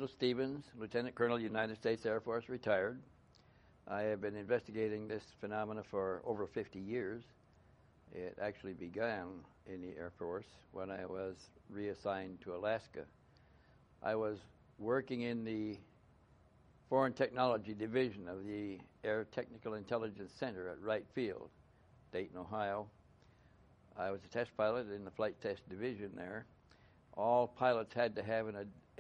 Cecil Stevens, Lieutenant Colonel, United States Air Force, retired. I have been investigating this phenomena for over 50 years. It actually began in the Air Force when I was reassigned to Alaska. I was working in the Foreign Technology Division of the Air Technical Intelligence Center at Wright Field, Dayton, Ohio. I was a test pilot in the Flight Test Division there. All pilots had to have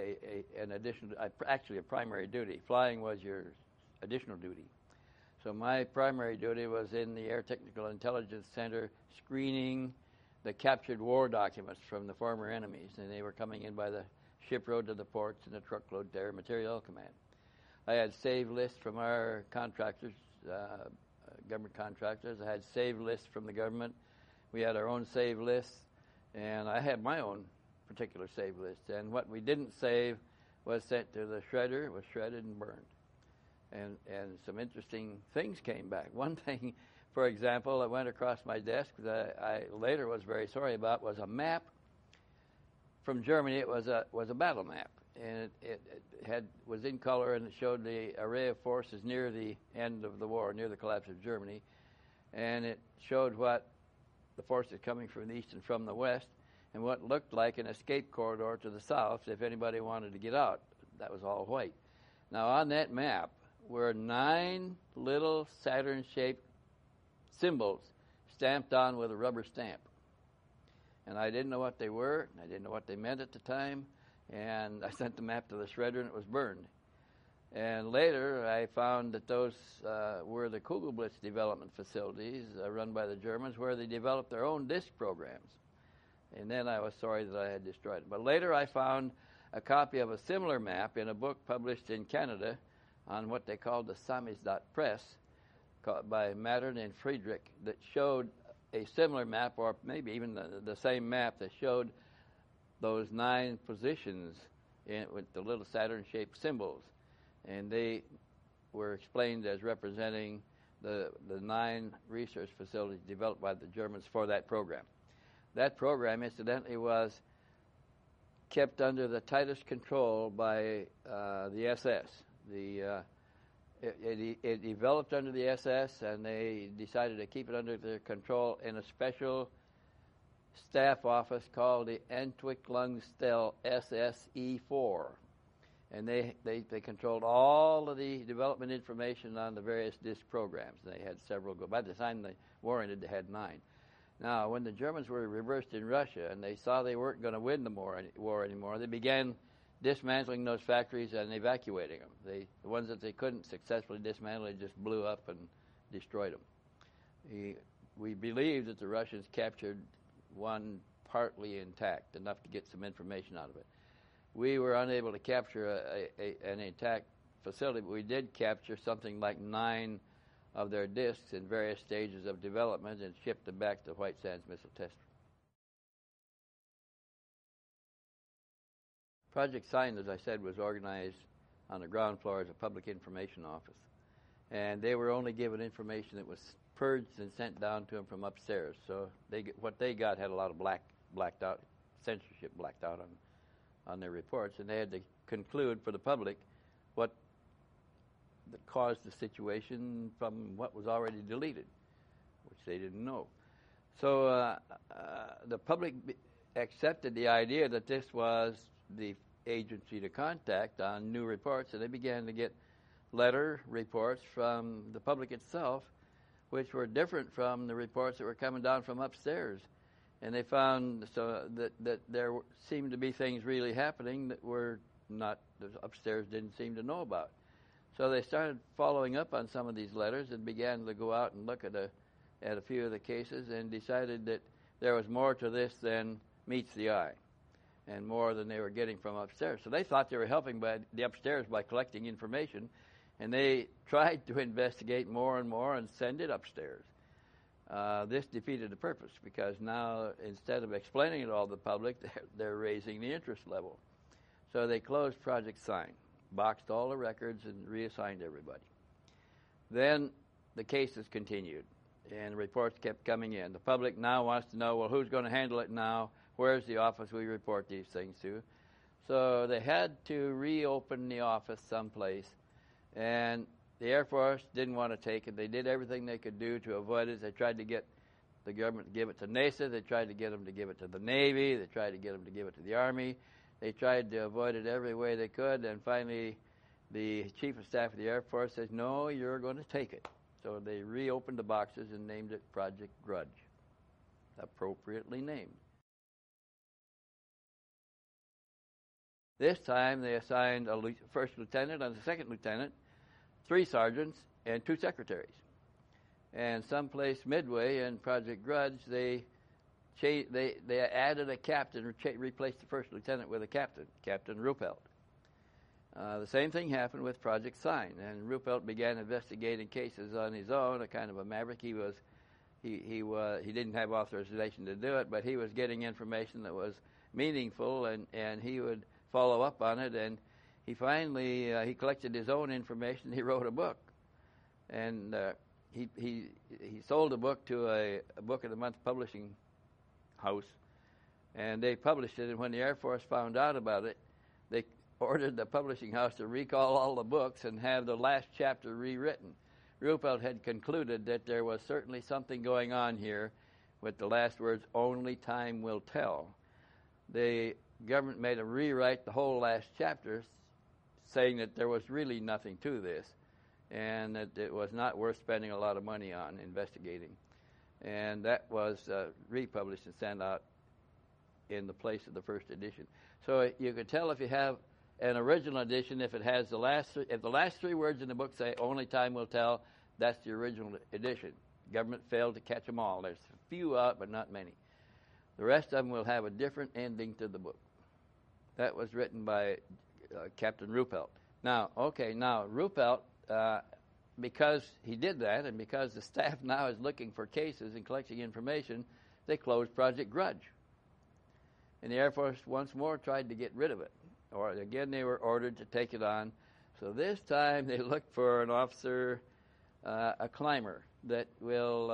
an additional, actually a primary duty. Flying was your additional duty. So my primary duty was in the Air Technical Intelligence Center screening the captured war documents from the former enemies, and they were coming in by the ship road to the ports and the truckload to Air Materiel Command. I had save lists from our contractors, government contractors. I had save lists from the government. We had our own save lists, and I had my own particular save list. And what we didn't save was sent to the shredder. It was shredded and burned. And some interesting things came back. One thing, for example, that went across my desk that I later was very sorry about was a map from Germany. It was a battle map, and it was in color, and it showed the array of forces near the end of the war, near the collapse of Germany, and it showed what the forces coming from the east and from the west, and what looked like an escape corridor to the south if anybody wanted to get out. That was all white. Now on that map were 9 little Saturn-shaped symbols stamped on with a rubber stamp. And I didn't know what they were. I didn't know what they meant at the time. And I sent the map to the shredder, and it was burned. And later, I found that those were the Kugelblitz development facilities run by the Germans, where they developed their own disk programs. And then I was sorry that I had destroyed it. But later, I found a copy of a similar map in a book published in Canada on what they called the Samizdat Press by Mattern and Friedrich, that showed a similar map, or maybe even the same map, that showed those 9 positions with the little Saturn-shaped symbols. And they were explained as representing the 9 research facilities developed by the Germans for that program. That program, incidentally, was kept under the tightest control by the SS. It developed under the SS, and they decided to keep it under their control in a special staff office called the Entwicklungsstelle SSE4. And they controlled all of the development information on the various disk programs. They had several go. By the time the war ended, they had 9. Now, when the Germans were reversed in Russia and they saw they weren't going to win the war anymore, they began dismantling those factories and evacuating them. The ones that they couldn't successfully dismantle, they just blew up and destroyed them. We believe that the Russians captured one partly intact, enough to get some information out of it. We were unable to capture an intact facility, but we did capture something like 9 of their disks in various stages of development and shipped them back to White Sands Missile Test. Project Sign, as I said, was organized on the ground floor as a public information office. And they were only given information that was purged and sent down to them from upstairs. So what they got had a lot of blacked out, censorship blacked out on their reports. And they had to conclude for the public what caused the situation from what was already deleted, which they didn't know. So the public accepted the idea that this was the agency to contact on new reports, and they began to get letter reports from the public itself, which were different from the reports that were coming down from upstairs. And they found that there seemed to be things really happening that were not, the upstairs didn't seem to know about. So they started following up on some of these letters and began to go out and look at a few of the cases, and decided that there was more to this than meets the eye, and more than they were getting from upstairs. So they thought they were helping by the upstairs by collecting information, and they tried to investigate more and more and send it upstairs. This defeated the purpose, because now, instead of explaining it all to the public, they're raising the interest level. So they closed Project Sign, boxed all the records, and reassigned everybody. Then the cases continued, and reports kept coming in. The public now wants to know, well, who's going to handle it now? Where's the office we report these things to? So they had to reopen the office someplace, and the Air Force didn't want to take it. They did everything they could do to avoid it. They tried to get the government to give it to NASA. They tried to get them to give it to the Navy. They tried to get them to give it to the Army. They tried to avoid it every way they could, and finally the Chief of Staff of the Air Force says, no, you're going to take it. So they reopened the boxes and named it Project Grudge, appropriately named. This time they assigned a first lieutenant and a second lieutenant, 3 sergeants, and 2 secretaries. And someplace midway in Project Grudge, they added a captain, replaced the first lieutenant with a captain, Captain Ruppelt. The same thing happened with Project Sign, and Ruppelt began investigating cases on his own, a kind of a maverick. He didn't have authorization to do it, but he was getting information that was meaningful, and he would follow up on it. And he finally he collected his own information. He wrote a book, and he sold a book to a book of the month publishing house, and they published it. And when the Air Force found out about it, they ordered the publishing house to recall all the books and have the last chapter rewritten. Ruppelt had concluded that there was certainly something going on here with the last words, only time will tell. The government made him rewrite the whole last chapter, saying that there was really nothing to this and that it was not worth spending a lot of money on investigating. And that was republished and sent out in the place of the first edition. So you could tell if you have an original edition, if it has the last three words in the book say only time will tell, that's the original edition. Government failed to catch them all. There's a few out, but not many. The rest of them will have a different ending to the book. That was written by Captain Ruppelt. Now Ruppelt, because he did that, and because the staff now is looking for cases and collecting information, they closed Project Grudge. And the Air Force once more tried to get rid of it. Or again, they were ordered to take it on. So this time they looked for an officer, a climber, that will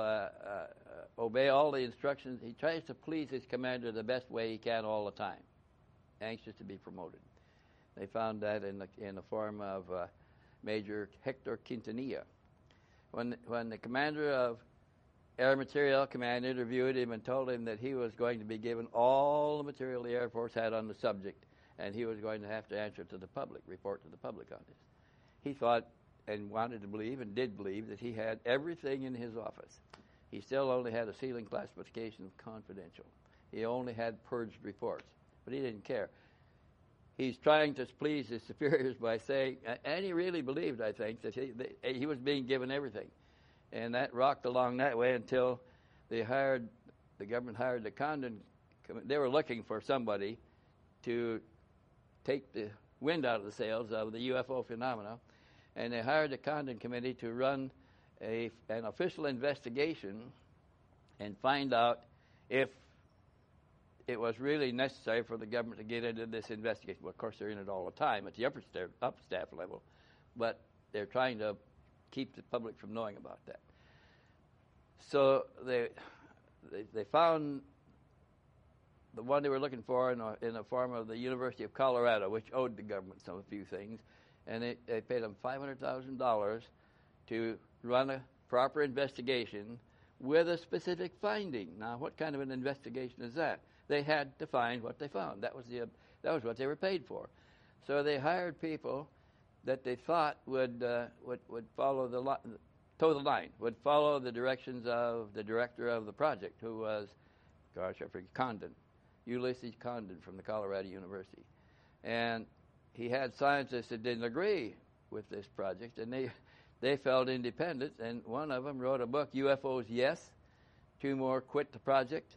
obey all the instructions. He tries to please his commander the best way he can all the time, anxious to be promoted. They found that in the form of Major Hector Quintanilla. When the commander of Air Materiel Command interviewed him and told him that he was going to be given all the material the Air Force had on the subject, and he was going to have to answer to the public, report to the public on this, he thought and wanted to believe and did believe that he had everything in his office. He still only had a ceiling classification of confidential. He only had purged reports, but he didn't care. He's trying to please his superiors by saying, and he really believed, I think, that he was being given everything. And that rocked along that way until the government hired the Condon. They were looking for somebody to take the wind out of the sails of the UFO phenomena, and they hired the Condon Committee to run an official investigation and find out if it was really necessary for the government to get into this investigation. Well, of course, they're in it all the time at the upper staff level, but they're trying to keep the public from knowing about that. So they found the one they were looking for in the form of the University of Colorado, which owed the government a few things, and they paid them $500,000 to run a proper investigation with a specific finding. Now, what kind of an investigation is that? They had to find what they found. That was what they were paid for. So they hired people that they thought would follow toe the line, would follow the directions of the director of the project, who was, I forget, Condon, Ulysses Condon from the Colorado University. And he had scientists that didn't agree with this project, and they felt independent, and one of them wrote a book, UFOs Yes, 2 more quit the project.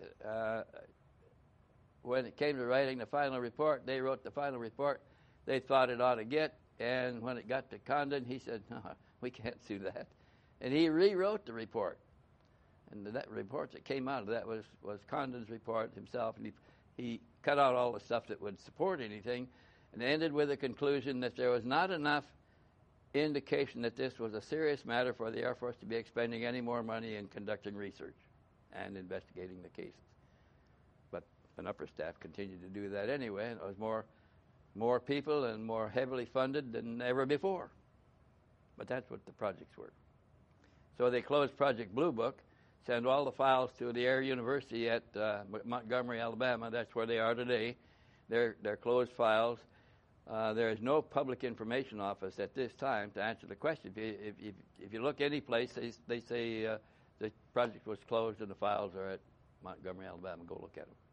When it came to writing the final report, they wrote the final report they thought it ought to get, and when it got to Condon, he said, no, we can't do that. And he rewrote the report. And that report that came out of that was Condon's report himself, and he cut out all the stuff that would support anything, and ended with the conclusion that there was not enough indication that this was a serious matter for the Air Force to be expending any more money in conducting research and investigating the cases. But an upper staff continued to do that anyway, and it was more more people and more heavily funded than ever before. But that's what the projects were. So they closed Project Blue Book, sent all the files to the Air University at Montgomery, Alabama. That's where they are today. They're closed files. There is no public information office at this time to answer the question. If you look any place, they say the project was closed and the files are at Montgomery, Alabama. Go look at them.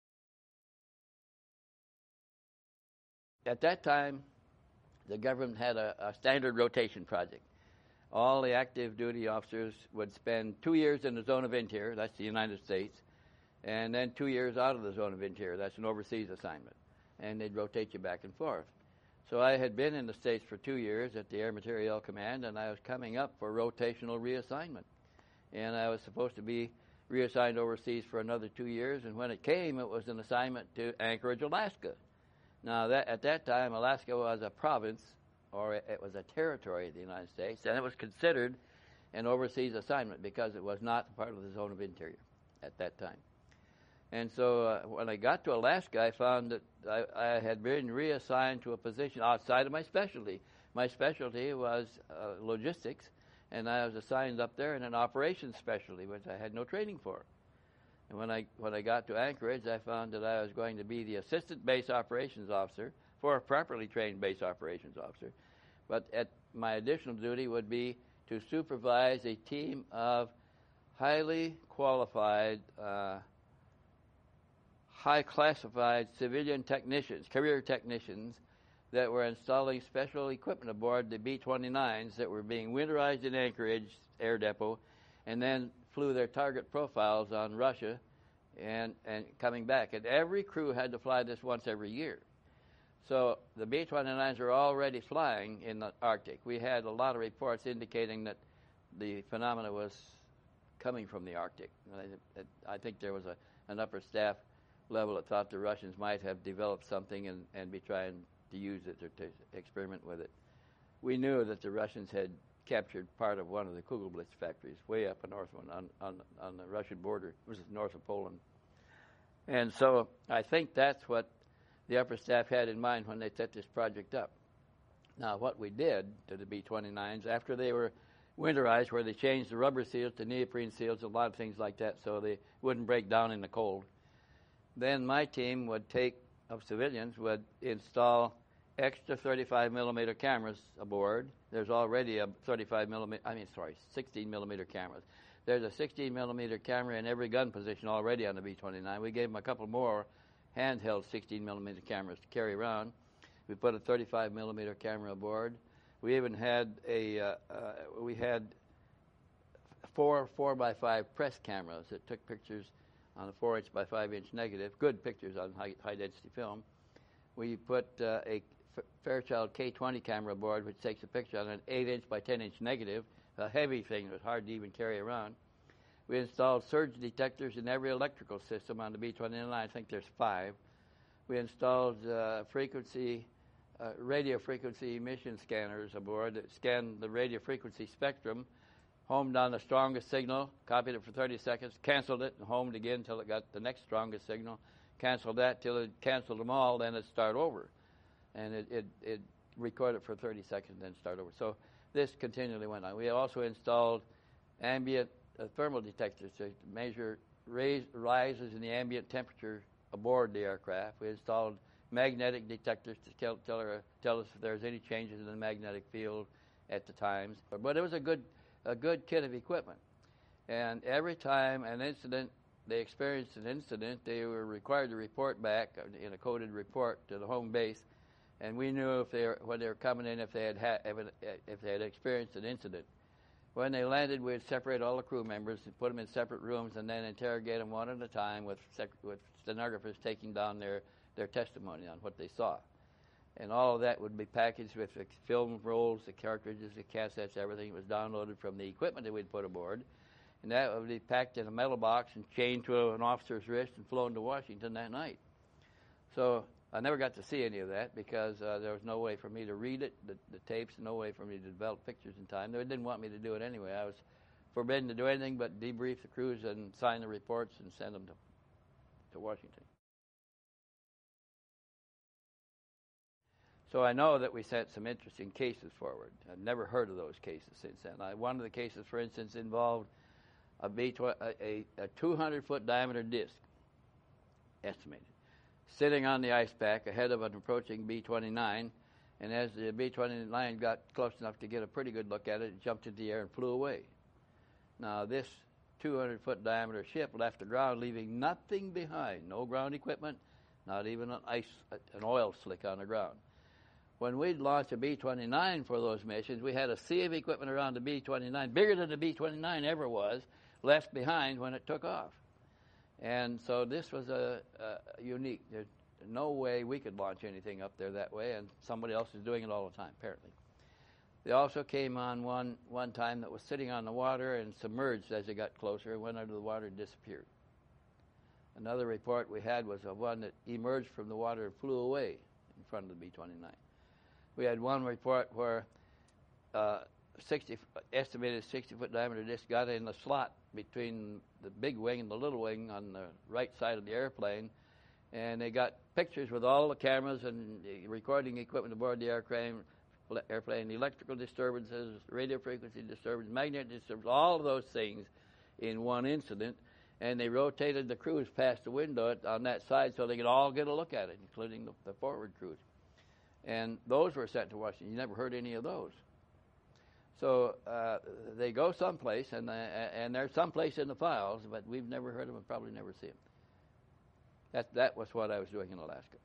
At that time, the government had a standard rotation project. All the active duty officers would spend 2 years in the zone of interior, that's the United States, and then 2 years out of the zone of interior, that's an overseas assignment. And they'd rotate you back and forth. So I had been in the States for 2 years at the Air Materiel Command, and I was coming up for rotational reassignment. And I was supposed to be reassigned overseas for another 2 years, and when it came, it was an assignment to Anchorage, Alaska. Now, at that time, Alaska was a province, or it was a territory of the United States, and it was considered an overseas assignment because it was not part of the zone of interior at that time. And so when I got to Alaska, I found that I had been reassigned to a position outside of my specialty. My specialty was logistics, and I was assigned up there in an operations specialty, which I had no training for. And when I got to Anchorage, I found that I was going to be the assistant base operations officer for a properly trained base operations officer. But my additional duty would be to supervise a team of highly qualified, high-classified civilian technicians, career technicians, that were installing special equipment aboard the B-29s that were being winterized in Anchorage Air Depot, and then flew their target profiles on Russia and coming back. And every crew had to fly this once every year. So the B-29s are already flying in the Arctic. We had a lot of reports indicating that the phenomena was coming from the Arctic. I think there was an upper staff level that thought the Russians might have developed something and be trying to use it or to experiment with it. We knew that the Russians had captured part of one of the Kugelblitz factories way up in Northland on the Russian border. It was north of Poland. And so I think that's what the upper staff had in mind when they set this project up. Now, what we did to the B-29s, after they were winterized, where they changed the rubber seals to neoprene seals, a lot of things like that, so they wouldn't break down in the cold, then my team of civilians would install extra 35 millimeter cameras aboard. There's already a 16 millimeter cameras. There's a 16 millimeter camera in every gun position already on the B-29. We gave them a couple more handheld 16 millimeter cameras to carry around. We put a 35 millimeter camera aboard. We even had four 4x5 press cameras that took pictures on a 4-inch by 5-inch negative, good pictures on high-density film. We put a Fairchild K20 camera aboard, which takes a picture on an 8-inch by 10-inch negative, a heavy thing that was hard to even carry around. We installed surge detectors in every electrical system on the B-29. I think there's 5. We installed radio frequency emission scanners aboard that scanned the radio frequency spectrum, homed on the strongest signal, copied it for 30 seconds, canceled it, and homed again until it got the next strongest signal, canceled that till it canceled them all, then it'd start over. And it recorded for 30 seconds, then start over. So this continually went on. We also installed ambient thermal detectors to measure rises in the ambient temperature aboard the aircraft. We installed magnetic detectors to tell us if there's any changes in the magnetic field at the times. But it was a good kit of equipment. And every time they experienced an incident, they were required to report back in a coded report to the home base. And we knew when they were coming in if they had experienced an incident. When they landed, we'd separate all the crew members and put them in separate rooms, and then interrogate them one at a time with stenographers taking down their testimony on what they saw. And all of that would be packaged with the film rolls, the cartridges, the cassettes, everything was downloaded from the equipment that we'd put aboard. And that would be packed in a metal box and chained to an officer's wrist and flown to Washington that night. So I never got to see any of that because there was no way for me to read it, the tapes, no way for me to develop pictures in time. They didn't want me to do it anyway. I was forbidden to do anything but debrief the crews and sign the reports and send them to Washington. So I know that we sent some interesting cases forward. I've never heard of those cases since then. One of the cases, for instance, involved a 200-foot diameter disc, estimated, sitting on the ice pack ahead of an approaching B-29, and as the B-29 got close enough to get a pretty good look at it, it jumped into the air and flew away. Now, this 200-foot diameter ship left the ground, leaving nothing behind, no ground equipment, not even an oil slick on the ground. When we'd launched a B-29 for those missions, we had a sea of equipment around the B-29, bigger than the B-29 ever was, left behind when it took off. And so this was a unique. There's no way we could launch anything up there that way, and somebody else is doing it all the time, apparently. They also came on one time that was sitting on the water and submerged as it got closer and went under the water and disappeared. Another report we had was of one that emerged from the water and flew away in front of the B-29. We had one report where estimated 60-foot diameter disc got in the slot between the big wing and the little wing on the right side of the airplane, and they got pictures with all the cameras and the recording equipment aboard the airplane, electrical disturbances, radio frequency disturbance, magnetic disturbance, all of those things in one incident, and they rotated the crews past the window on that side so they could all get a look at it, including the forward crews. And those were sent to Washington. You never heard any of those. So they go someplace, and they're someplace in the files, but we've never heard of them and probably never see them. That was what I was doing in Alaska.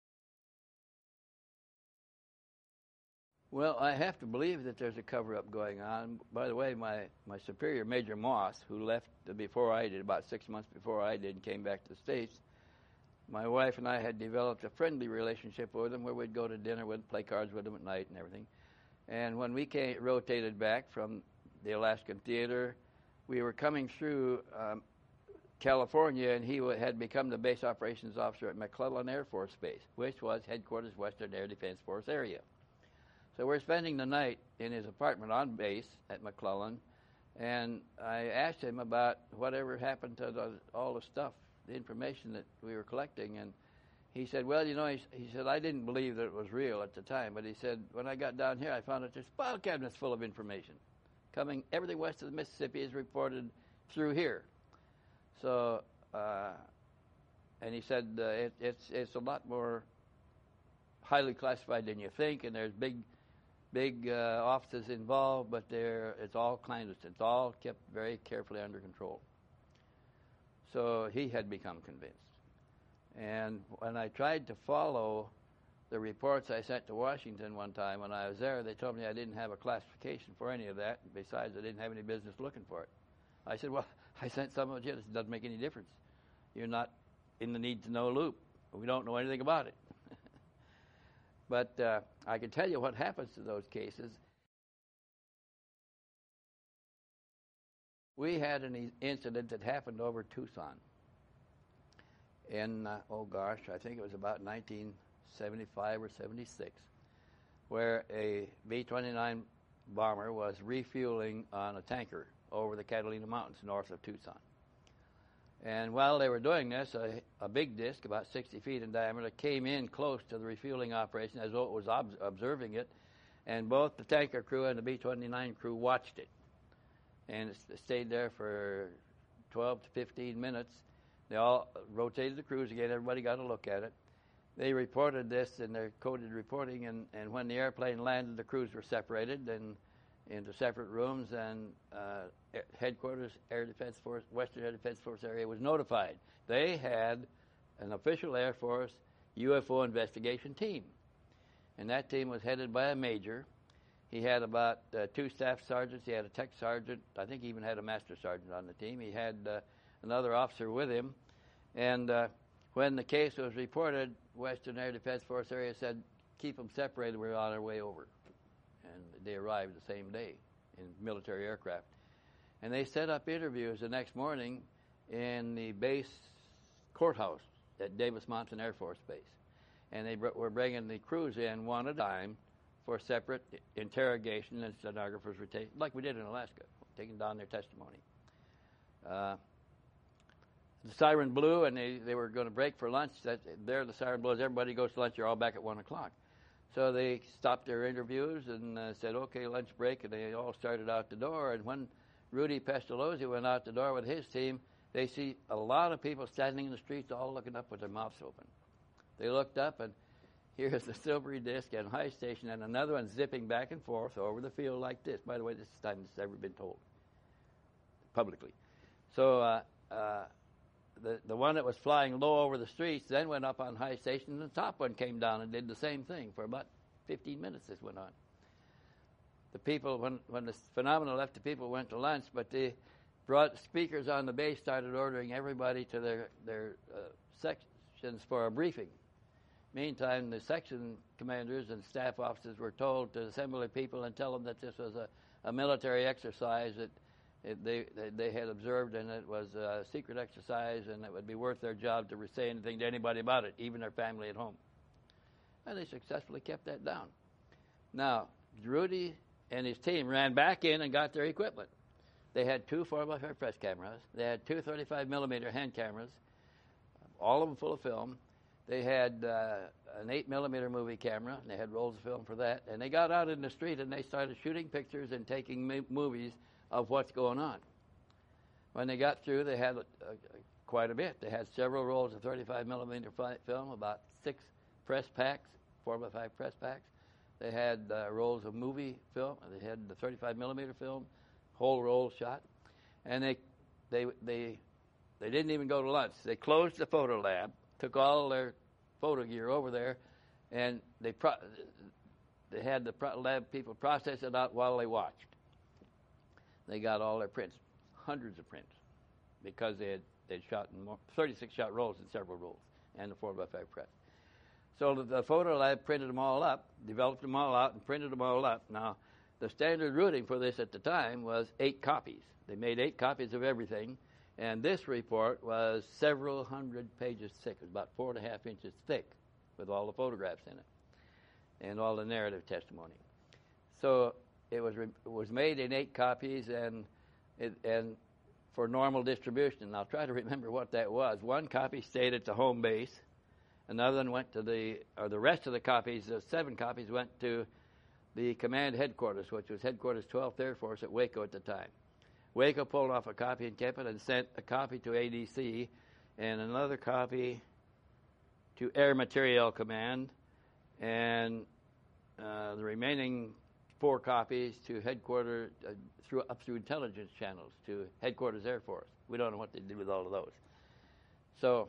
Well, I have to believe that there's a cover-up going on. By the way, my superior, Major Moss, who left before I did, about 6 months before I did, and came back to the States, my wife and I had developed a friendly relationship with him where we'd go to dinner, we'd play cards with him at night and everything. And when we rotated back from the Alaskan Theater, we were coming through California, and he had become the base operations officer at McClellan Air Force Base, which was headquarters Western Air Defense Force area. So we're spending the night in his apartment on base at McClellan, and I asked him about whatever happened to all the stuff, the information that we were collecting, and he said, well, he said, I didn't believe that it was real at the time, but he said, when I got down here, I found that there's file cabinets full of information. Everything west of the Mississippi is reported through here. So, and he said, it's a lot more highly classified than you think, and there's big offices involved, but it's all clandestine. It's all kept very carefully under control. So he had become convinced. And when I tried to follow the reports I sent to Washington one time when I was there, they told me I didn't have a classification for any of that. Besides, I didn't have any business looking for it. I said, well, I sent some of it. It doesn't make any difference. You're not in the need-to-know loop. We don't know anything about it. But I can tell you what happens to those cases. We had an incident that happened over Tucson in, I think it was about 1975 or 76, where a B-29 bomber was refueling on a tanker over the Catalina Mountains north of Tucson. And while they were doing this, a big disc, about 60 feet in diameter, came in close to the refueling operation as though it was observing it, and both the tanker crew and the B-29 crew watched it. And it stayed there for 12 to 15 minutes. They all rotated the crews again. Everybody got a look at it. They reported this in their coded reporting, and when the airplane landed, the crews were separated and into separate rooms, and headquarters Air Defense Force, Western Air Defense Force area was notified. They had an official Air Force UFO investigation team, and that team was headed by a major. He had about 2 staff sergeants. He had a tech sergeant. I think he even had a master sergeant on the team. He had another officer with him. And when the case was reported, Western Air Defense Force area said, keep them separated. We're on our way over. And they arrived the same day in military aircraft. And they set up interviews the next morning in the base courthouse at Davis-Monthan Air Force Base. And they were bringing the crews in one at a time for separate interrogation, and stenographers were taken, like we did in Alaska, taking down their testimony. The siren blew, and they were going to break for lunch. The siren blows, everybody goes to lunch, you're all back at 1 o'clock. So they stopped their interviews and said, okay, lunch break, and they all started out the door. And when Rudy Pestalozzi went out the door with his team, they see a lot of people standing in the streets all looking up with their mouths open. They looked up, and here's the silvery disc and High Station, and another one zipping back and forth over the field like this. By the way, this is the time it's ever been told publicly. So the one that was flying low over the streets then went up on High Station, and the top one came down and did the same thing for about 15 minutes. This went on. The people, when the phenomenon left, the people went to lunch, but they brought speakers on the base, started ordering everybody to their sections for a briefing. Meantime, the section commanders and staff officers were told to assemble the people and tell them that this was a military exercise that they had observed, and it was a secret exercise, and it would be worth their job to say anything to anybody about it, even their family at home. And they successfully kept that down. Now, Rudy and his team ran back in and got their equipment. They had 2 4x5 press cameras. They had 2 35mm hand cameras, all of them full of film. They had an 8mm movie camera, and they had rolls of film for that. And they got out in the street, and they started shooting pictures and taking movies of what's going on. When they got through, they had quite a bit. They had several rolls of 35mm film, about 6 press packs, 4x5 press packs. They had rolls of movie film. They had the 35mm film, whole roll shot. And they didn't even go to lunch. They closed the photo lab, took all their photo gear over there, and they had the lab people process it out while they watched. They got all their prints, hundreds of prints, because they'd shot in 36-shot rolls in several rolls, and the 4x5 press. So the photo lab printed them all up, developed them all out, and printed them all up. Now, the standard routing for this at the time was 8 copies. They made 8 copies of everything, and this report was several hundred pages thick. It was about 4.5 inches thick with all the photographs in it and all the narrative testimony. So it was made in 8 copies and for normal distribution. And I'll try to remember what that was. 1 copy stayed at the home base. Another one went to the rest of the copies, the 7 copies went to the command headquarters, which was Headquarters 12th Air Force at Waco at the time. Waco pulled off a copy and kept it and sent a copy to ADC and another copy to Air Materiel Command, and the remaining 4 copies to headquarters up through intelligence channels to Headquarters Air Force. We don't know what they did with all of those. So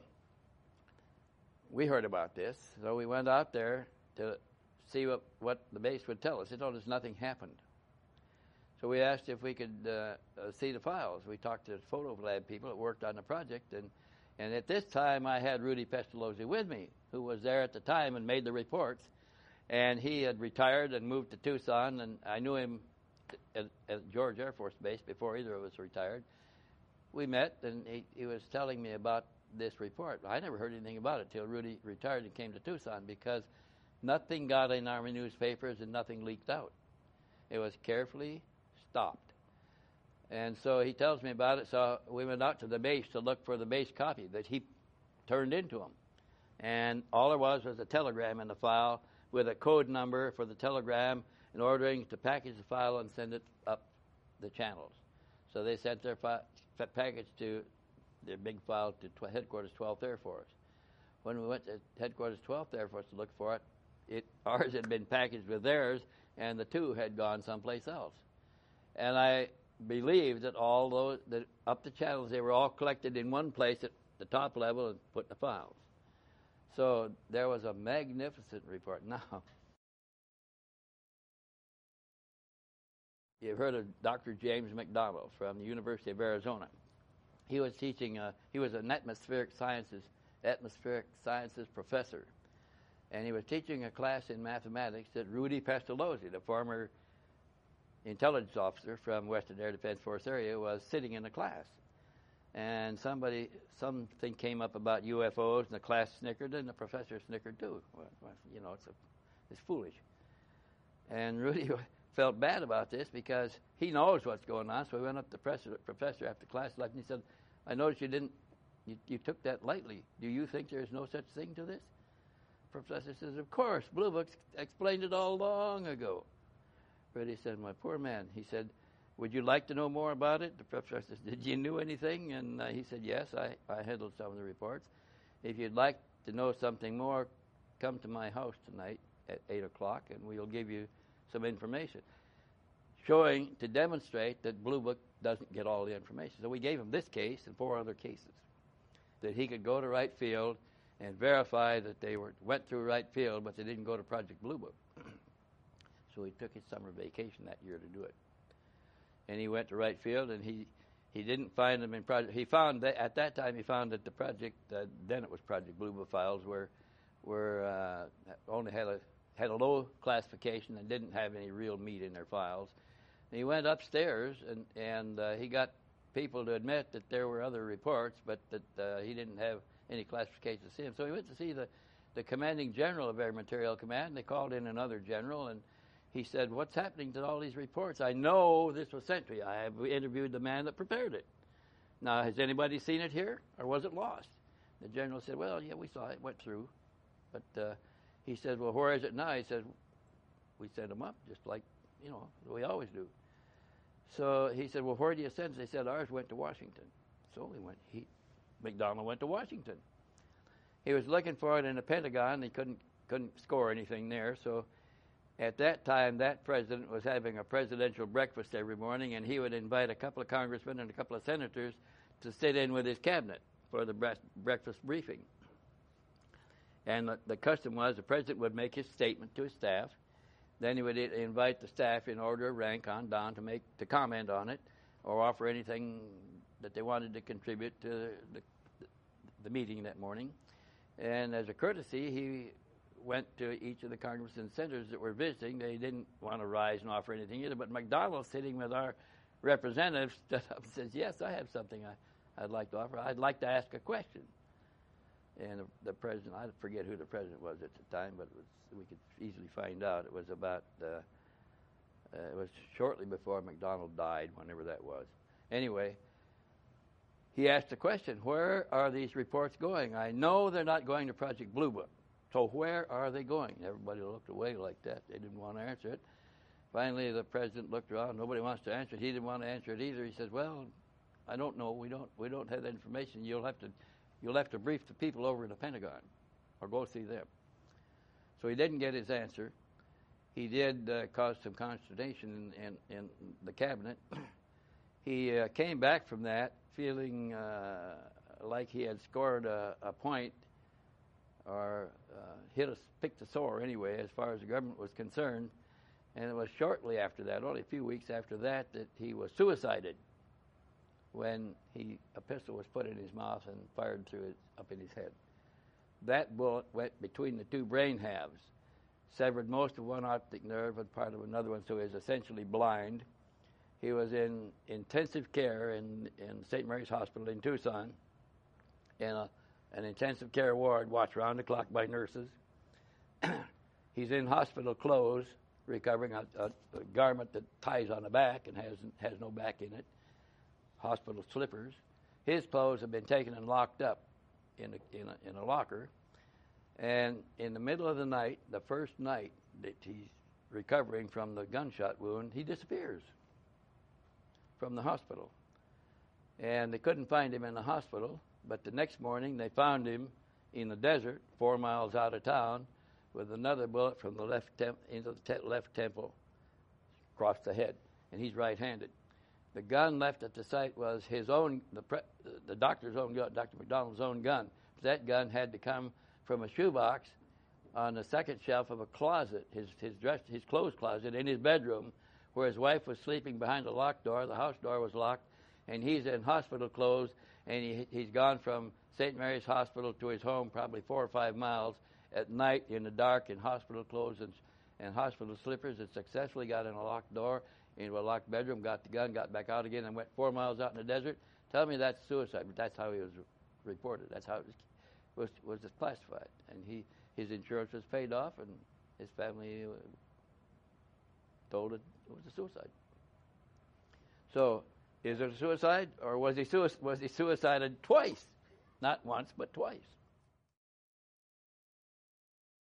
we heard about this, so we went out there to see what the base would tell us. They told us nothing happened. So we asked if we could see the files. We talked to the photo lab people that worked on the project, and at this time I had Rudy Pestalozzi with me, who was there at the time and made the reports. And he had retired and moved to Tucson, and I knew him at George Air Force Base before either of us retired. We met, and he was telling me about this report. I never heard anything about it till Rudy retired and came to Tucson, because nothing got in Army newspapers and nothing leaked out. It was carefully stopped. And so he tells me about it, so we went out to the base to look for the base copy that he turned into him. And all there was a telegram in the file with a code number for the telegram and ordering to package the file and send it up the channels. So they sent their package to their big file to Headquarters 12th Air Force. When we went to Headquarters 12th Air Force to look for it, ours had been packaged with theirs, and the 2 had gone someplace else. And I believe that all those, that up the channels, they were all collected in one place at the top level and put in the files. So there was a magnificent report. Now, you've heard of Dr. James McDonald from the University of Arizona. He was teaching, he was an atmospheric sciences professor. And he was teaching a class in mathematics that Rudy Pestalozzi, the former intelligence officer from Western Air Defense Force area, was sitting in the class. And something came up about UFOs, and the class snickered, and the professor snickered too. Well, you know, it's foolish. And Rudy felt bad about this because he knows what's going on. So he went up to the professor after class left, and he said, "I noticed you took that lightly. Do you think there's no such thing to this?" professor says, of course, Blue Book explained it all long ago. Freddie said, my poor man. He said, would you like to know more about it? The professor says, did you know anything? And he said, yes, I handled some of the reports. If you'd like to know something more, come to my house tonight at 8 o'clock, and we'll give you some information, showing to demonstrate that Blue Book doesn't get all the information. So we gave him this case and 4 other cases, that he could go to Wright Field and verify that they went through Wright Field, but they didn't go to Project Blue Book. So he took his summer vacation that year to do it. And he went to Wright Field, and he didn't find them in Project. He found that at that time he found that the project, then it was Project Blue Book files, were only had a low classification and didn't have any real meat in their files. And he went upstairs, and he got people to admit that there were other reports, but that he didn't have any classification to see them. So he went to see the commanding general of Air Materiel Command. They called in another general, and he said, what's happening to all these reports? I know this was sent to you. I have interviewed the man that prepared it. Now, has anybody seen it here, or was it lost? The general said, well, yeah, we saw it, went through. But he said, well, where is it now? He said, we sent them up, just like, we always do. So he said, well, where do you send it? They said, ours went to Washington. So we went. McDonald went to Washington. He was looking for it in the Pentagon. He couldn't score anything there. So at that time, that president was having a presidential breakfast every morning, and he would invite a couple of congressmen and a couple of senators to sit in with his cabinet for the breakfast briefing. And the custom was the president would make his statement to his staff. Then he would invite the staff in order of rank on down to comment on it or offer anything that they wanted to contribute to the meeting that morning. And as a courtesy, he went to each of the congressmen and senators that were visiting. They didn't want to rise and offer anything either, but McDonald, sitting with our representative, stood up and says, yes, I have something I'd like to offer. I'd like to ask a question. And the president, I forget who the president was at the time, but we could easily find out. It was about, it was shortly before McDonald died, whenever that was. Anyway, he asked the question, where are these reports going? I know they're not going to Project Blue Book. So where are they going? Everybody looked away like that. They didn't want to answer it. Finally, the president looked around. Nobody wants to answer it. He didn't want to answer it either. He says, well, I don't know. We don't have that information. You'll have to brief the people over in the Pentagon or go see them. So he didn't get his answer. He did cause some consternation in the cabinet. He came back from that feeling like he had scored a point or picked a sore anyway, as far as the government was concerned. And it was shortly after that, only a few weeks after that, that he was suicided when a pistol was put in his mouth and fired up in his head. That bullet went between the 2 brain halves, severed most of one optic nerve and part of another one, so he was essentially blind. He was in intensive care in St. Mary's Hospital in Tucson, in an intensive care ward, watched round the clock by nurses. He's in hospital clothes, recovering a garment that ties on the back and has no back in it, hospital slippers. His clothes have been taken and locked up in a locker. And in the middle of the night, the first night that he's recovering from the gunshot wound, he disappears from the hospital. And they couldn't find him in the hospital, but the next morning they found him in the desert, 4 miles out of town, with another bullet from the left into the left temple, across the head, and he's right-handed. The gun left at the site was his own, the doctor's own gun, Dr. McDonald's own gun. That gun had to come from a shoebox on the second shelf of a closet, his clothes closet in his bedroom, where his wife was sleeping behind a locked door. The house door was locked, and he's in hospital clothes, and he's gone from St. Mary's Hospital to his home, probably 4 or 5 miles, at night in the dark in hospital clothes and hospital slippers, and successfully got in a locked door, into a locked bedroom, got the gun, got back out again, and went 4 miles out in the desert. Tell me that's suicide, but that's how he was reported. That's how it was classified. And his insurance was paid off, and his family told it was a suicide. So, is it a suicide, or was he suicided twice? Not once, but twice.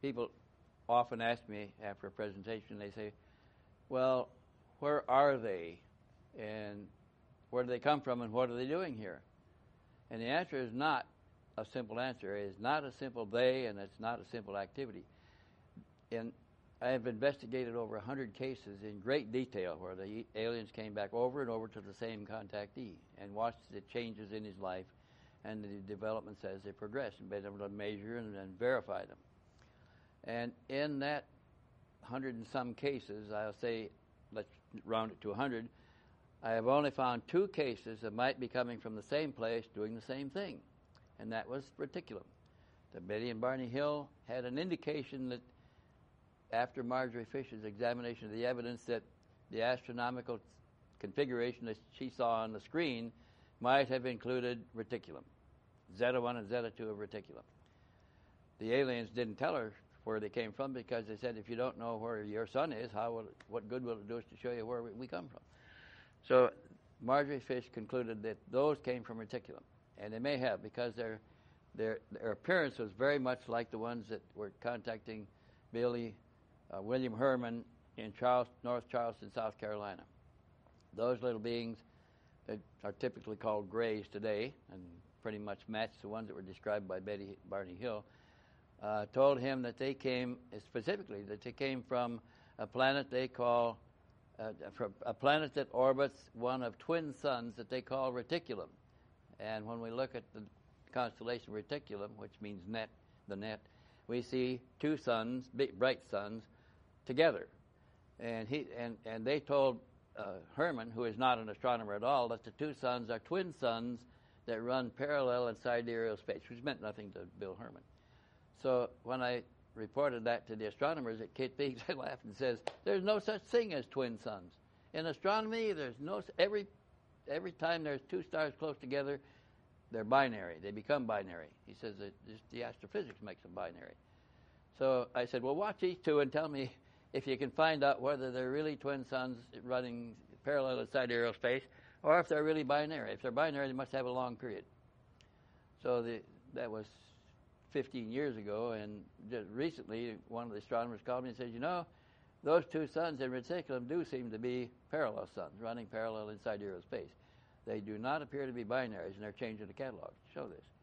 people often ask me after a presentation, they say, well, where are they? And where do they come from and what are they doing here? And the answer is not a simple answer. It is not a simple they, and it's not a simple activity. And I have investigated over 100 cases in great detail where the aliens came back over and over to the same contactee and watched the changes in his life and the developments as they progressed and been able to measure and verify them. And in that 100 and some cases, I'll say, let's round it to 100, I have only found 2 cases that might be coming from the same place doing the same thing, and that was reticulum. The Betty and Barney Hill had an indication that after Marjorie Fisher's examination of the evidence that the astronomical configuration that she saw on the screen might have included reticulum, Zeta 1 and Zeta 2 of reticulum. The aliens didn't tell her where they came from because they said, if you don't know where your sun is, what good will it do us to show you where we come from? So Marjorie Fish concluded that those came from reticulum, and they may have because their appearance was very much like the ones that were contacting William Herman in North Charleston, South Carolina. Those little beings that are typically called grays today and pretty much match the ones that were described by Betty Barney Hill, told him that they came from a planet they call from a planet that orbits one of twin suns that they call Reticulum. And when we look at the constellation Reticulum, which means net, we see 2 suns, big, bright suns, together. And they told Herman, who is not an astronomer at all, that the 2 suns are twin suns that run parallel in sidereal space, which meant nothing to Bill Herman. So when I reported that to the astronomers at Kate Peak, they laughed and says, there's no such thing as twin suns. In astronomy, there's every time there's 2 stars close together, they're binary. They become binary. He says that just the astrophysics makes them binary. So I said, well, watch these 2 and tell me if you can find out whether they're really twin suns running parallel in sidereal space or if they're really binary. If they're binary, they must have a long period. So that was 15 years ago, and just recently one of the astronomers called me and said, those 2 suns in Reticulum do seem to be parallel suns, running parallel in sidereal space. They do not appear to be binaries, and they're changing the catalog to show this.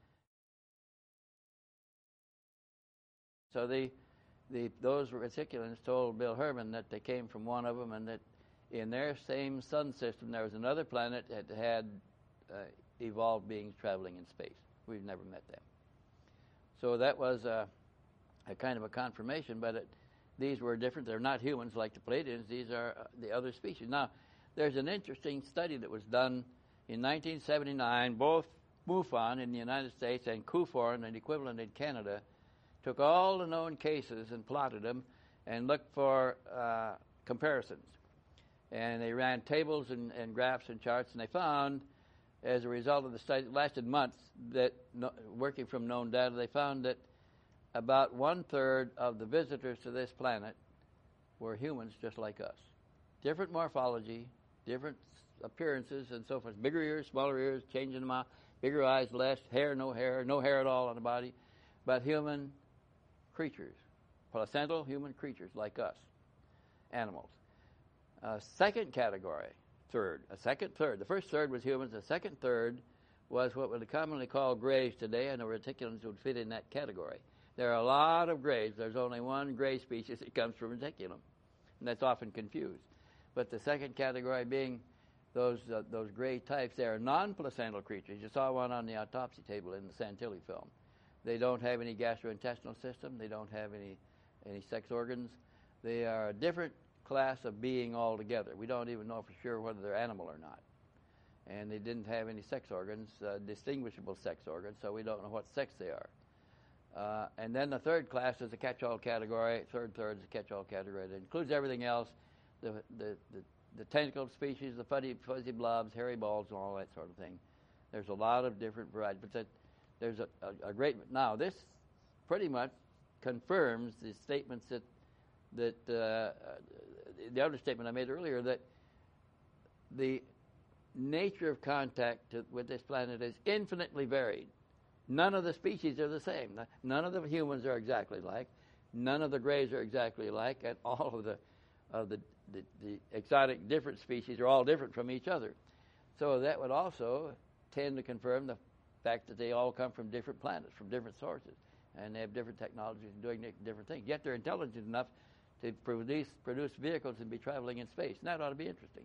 So those reticulans told Bill Herman that they came from one of them, and that in their same sun system there was another planet that had evolved beings traveling in space. We've never met them. So that was a kind of a confirmation, but these were different. They're not humans like the Pleiadians. These are the other species. Now, there's an interesting study that was done in 1979. Both MUFON in the United States and CUFOR, an equivalent in Canada, took all the known cases and plotted them and looked for comparisons. And they ran tables and graphs and charts, and they found, as a result of the study, it lasted months, that working from known data, they found that about 1/3 of the visitors to this planet were humans just like us. Different morphology, different appearances, and so forth. Bigger ears, smaller ears, changing them out, bigger eyes, less hair, no hair at all on the body, but human creatures, placental human creatures like us, animals. Second category, third. The first third was humans. The second third was what would commonly call grays today, and the reticulans would fit in that category. There are a lot of grays. There's only one gray species that comes from reticulum, and that's often confused. But the second category being those gray types, they are non-placental creatures. You saw one on the autopsy table in the Santilli film. They don't have any gastrointestinal system. They don't have any sex organs. They are a different class of being altogether. We don't even know for sure whether they're animal or not. And they didn't have any sex organs, distinguishable sex organs, so we don't know what sex they are. And then the third class is a catch-all category. Third is a catch-all category that includes everything else, the tentacled species, the fuzzy blobs, hairy balls, and all that sort of thing. There's a lot of different varieties. But there's a great... Now, this pretty much confirms the statements that the other statement I made earlier, that the nature of contact with this planet is infinitely varied. None of the species are the same. None of the humans are exactly like. None of the grays are exactly alike, and all of the exotic different species are all different from each other. So that would also tend to confirm the fact that they all come from different planets, from different sources, and they have different technologies and doing different things. Yet they're intelligent enough to produce vehicles and be traveling in space. And that ought to be interesting.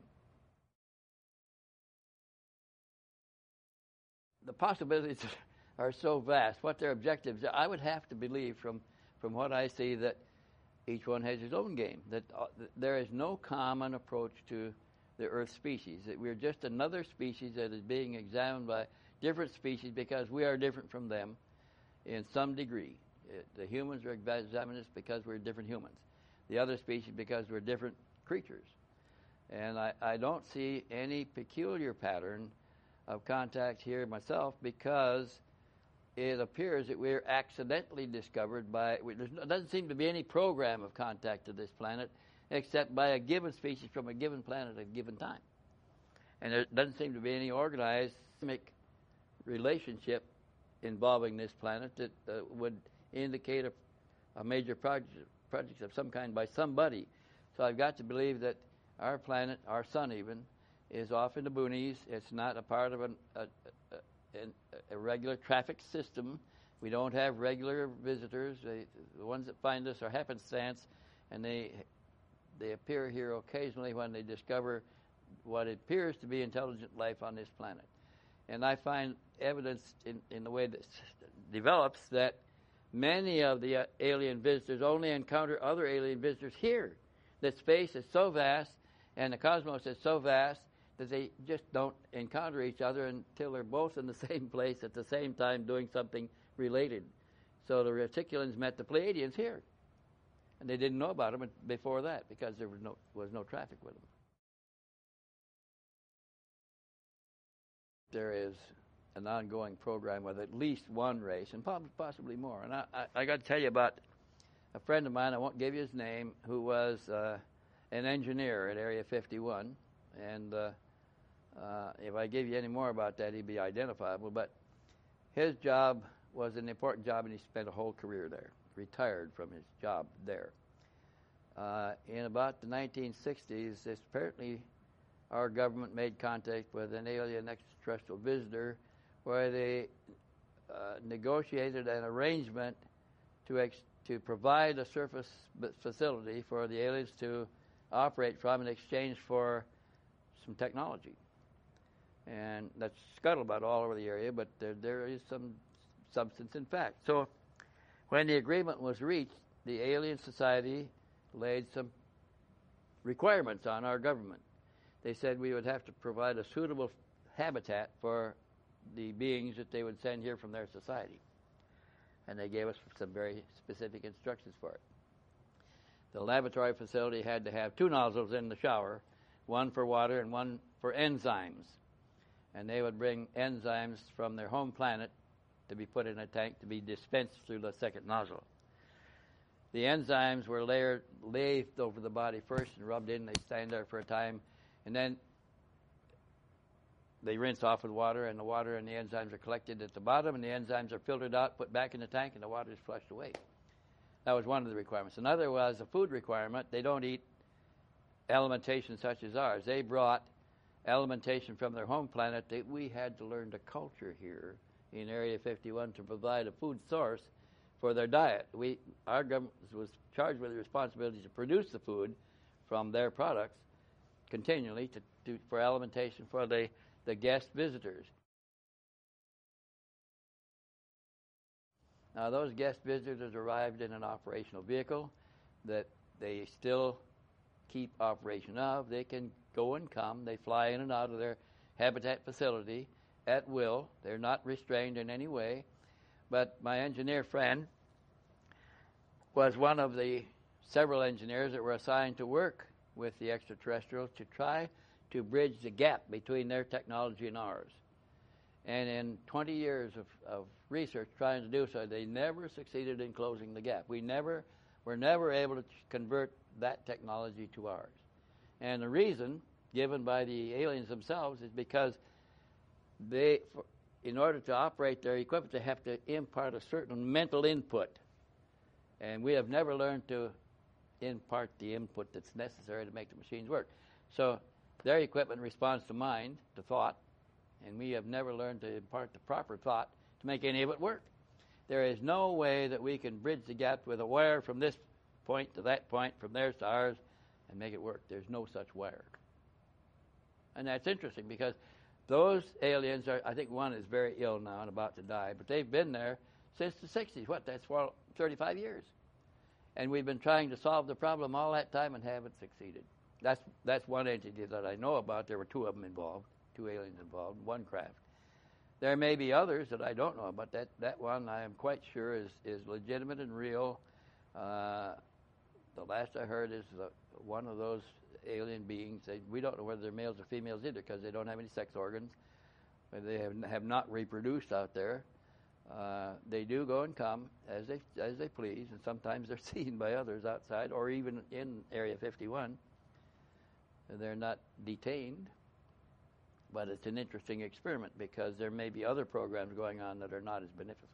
The possibilities are so vast. What their objectives are, I would have to believe from what I see that each one has his own game, that there is no common approach to the Earth species, that we're just another species that is being examined by different species because we are different from them in some degree. The humans are examining us because we're different humans. The other species because we're different creatures. And I don't see any peculiar pattern of contact here myself because it appears that we're accidentally discovered by, there doesn't seem to be any program of contact to this planet except by a given species from a given planet at a given time. And there doesn't seem to be any organized relationship involving this planet that would indicate a major project of some kind by somebody. So I've got to believe that our planet, our sun even, is off in the boonies. It's not a part of a regular traffic system. We don't have regular visitors. The ones that find us are happenstance, and they appear here occasionally when they discover what appears to be intelligent life on this planet. And I find evidence in the way that develops that many of the alien visitors only encounter other alien visitors here. That space is so vast and the cosmos is so vast that they just don't encounter each other until they're both in the same place at the same time doing something related. So the Reticulans met the Pleiadians here, and they didn't know about them before that because there was no traffic with them. There is an ongoing program with at least one race, and possibly more. And I got to tell you about a friend of mine, I won't give you his name, who was an engineer at Area 51. And if I gave you any more about that, he'd be identifiable. But his job was an important job, and he spent a whole career there, retired from his job there. In about the 1960s, apparently our government made contact with an alien extraterrestrial visitor where they negotiated an arrangement to provide a surface facility for the aliens to operate from in exchange for some technology. And that's scuttlebutt all over the area, but there is some substance in fact. So when the agreement was reached, the Alien Society laid some requirements on our government. They said we would have to provide a suitable habitat for the beings that they would send here from their society. And they gave us some very specific instructions for it. The laboratory facility had to have 2 nozzles in the shower, one for water and one for enzymes. And they would bring enzymes from their home planet to be put in a tank to be dispensed through the second nozzle. The enzymes were lathed over the body first and rubbed in. They stand there for a time, and then they rinse off with water, and the water and the enzymes are collected at the bottom, and the enzymes are filtered out, put back in the tank, and the water is flushed away. That was one of the requirements. Another was a food requirement. They don't eat alimentation such as ours. They brought alimentation from their home planet that we had to learn to culture here in Area 51 to provide a food source for their diet. Our government was charged with the responsibility to produce the food from their products continually for alimentation for the guest visitors. Now, those guest visitors arrived in an operational vehicle that they still keep operation of. They can go and come. They fly in and out of their habitat facility at will. They're not restrained in any way. But my engineer friend was one of the several engineers that were assigned to work with the extraterrestrials to try to bridge the gap between their technology and ours. And in 20 years of research trying to do so, they never succeeded in closing the gap. We were never able to convert that technology to ours. And the reason given by the aliens themselves is because in order to operate their equipment, they have to impart a certain mental input. And we have never learned to impart the input that's necessary to make the machines work. So their equipment responds to mind, to thought, and we have never learned to impart the proper thought to make any of it work. There is no way that we can bridge the gap with a wire from this point to that point, from theirs to ours, and make it work. There's no such wire. And that's interesting because those aliens are, I think one is very ill now and about to die, but they've been there since the 60s. That's 35 years. And we've been trying to solve the problem all that time and haven't succeeded. That's one entity that I know about. There were two of them involved, two aliens involved, one craft. There may be others that I don't know about. That one I am quite sure is legitimate and real. The last I heard is one of those alien beings. We don't know whether they're males or females either because they don't have any sex organs. They have not reproduced out there. They do go and come as they please, and sometimes they're seen by others outside or even in Area 51. They're not detained, but it's an interesting experiment because there may be other programs going on that are not as beneficent.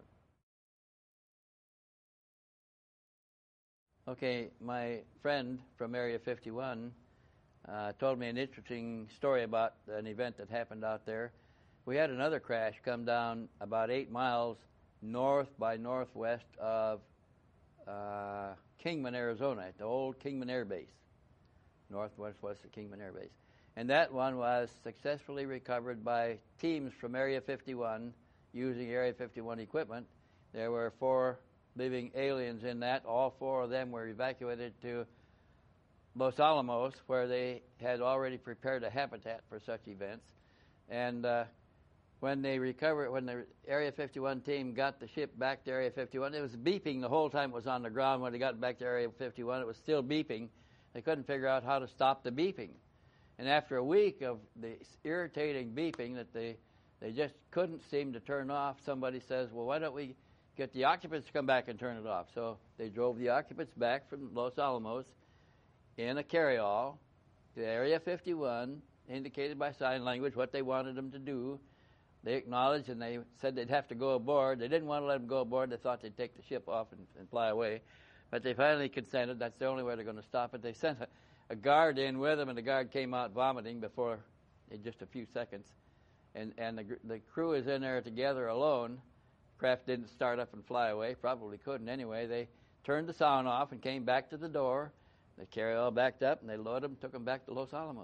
Okay, my friend from Area 51 told me an interesting story about an event that happened out there. We had another crash come down about 8 miles north by northwest of Kingman, Arizona, at the old Kingman Air Base, northwest of Kingman Air Base. And that one was successfully recovered by teams from Area 51 using Area 51 equipment. There were 4 living aliens in that. All 4 of them were evacuated to Los Alamos, where they had already prepared a habitat for such events. And when the Area 51 team got the ship back to Area 51, it was beeping the whole time it was on the ground. When they got back to Area 51, it was still beeping. They couldn't figure out how to stop the beeping. And after a week of the irritating beeping that they just couldn't seem to turn off, somebody says, well, why don't we get the occupants to come back and turn it off? So they drove the occupants back from Los Alamos in a carryall to Area 51, indicated by sign language what they wanted them to do. They acknowledged and they said they'd have to go aboard. They didn't want to let them go aboard. They thought they'd take the ship off and fly away. But they finally consented. That's the only way they're going to stop it. They sent a guard in with them, and the guard came out vomiting in just a few seconds. And the crew is in there together alone. Craft didn't start up and fly away. Probably couldn't anyway. They turned the sound off and came back to the door. The carryall backed up, and they loaded them, took them back to Los Alamos.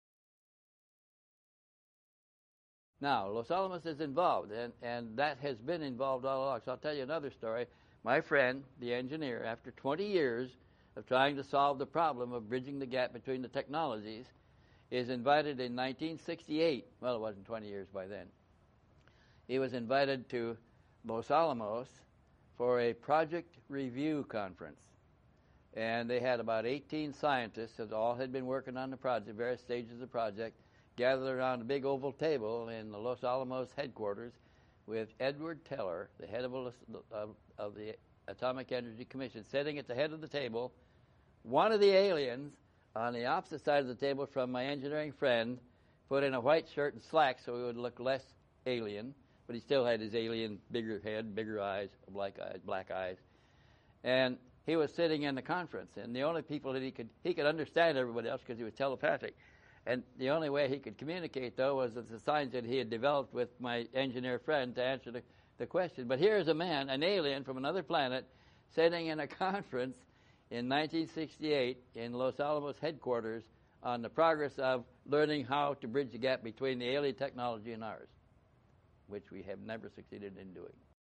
Now, Los Alamos is involved, and that has been involved all along. So I'll tell you another story. My friend, the engineer, after 20 years of trying to solve the problem of bridging the gap between the technologies, is invited in 1968. Well, it wasn't 20 years by then. He was invited to Los Alamos for a project review conference. And they had about 18 scientists that all had been working on the project, various stages of the project, gathered around a big oval table in the Los Alamos headquarters with Edward Teller, the head of the Atomic Energy Commission, sitting at the head of the table. One of the aliens on the opposite side of the table from my engineering friend put in a white shirt and slacks so he would look less alien, but he still had his alien bigger head, bigger eyes, black eyes. And he was sitting in the conference, and the only people that he could understand everybody else because he was telepathic. And the only way he could communicate, though, was with the signs that he had developed with my engineer friend to answer the question. But here's a man, an alien from another planet, sitting in a conference in 1968 in Los Alamos headquarters on the progress of learning how to bridge the gap between the alien technology and ours, which we have never succeeded in doing.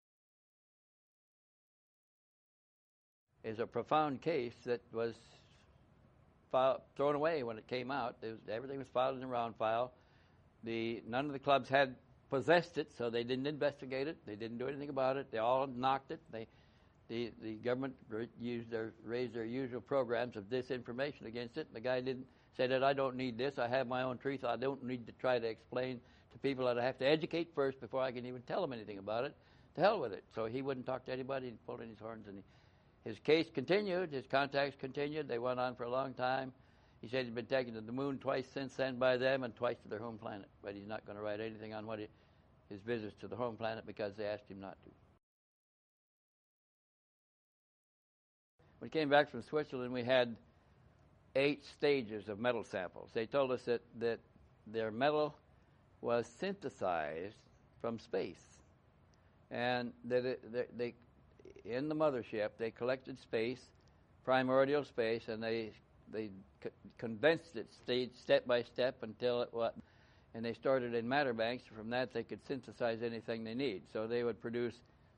Is a profound case that was thrown away when it came out. Everything was filed in the round file. None of the clubs had possessed it, so they didn't investigate it. They didn't do anything about it. They all knocked it. The government raised their usual programs of disinformation against it. The guy said that I don't need this. I have my own truth. I don't need to try to explain to people that I have to educate first before I can even tell them anything about it. To hell with it. So he wouldn't talk to anybody. He pulled in his horns, and his case continued. His contacts continued. They went on for a long time. He said he'd been taken to the moon twice since then by them and twice to their home planet. But he's not going to write anything on his visits to the home planet because they asked him not to. When we came back from Switzerland, we had 8 stages of metal samples. They told us that their metal was synthesized from space, and that they in the mothership they collected space, primordial space, and they condensed it step by step until it was, and they stored it in matter banks. From that, they could synthesize anything they need. So they would produce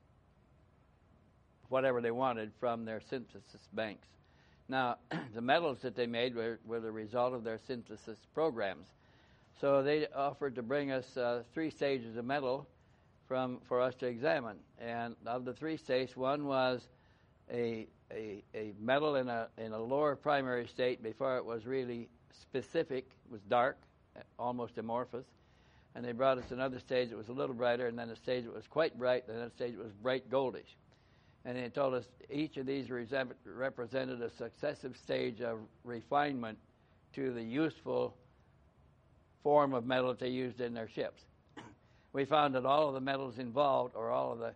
whatever they wanted from their synthesis banks. Now, the metals that they made were the result of their synthesis programs. So they offered to bring us 3 stages of metal for us to examine. And of the 3 stages, one was a metal in a lower primary state before it was really specific. It was dark, almost amorphous. And they brought us another stage that was a little brighter, and then a stage that was quite bright, and then a stage that was bright goldish. And they told us each of these represented a successive stage of refinement to the useful form of metal that they used in their ships. We found that all of the metals involved, or all of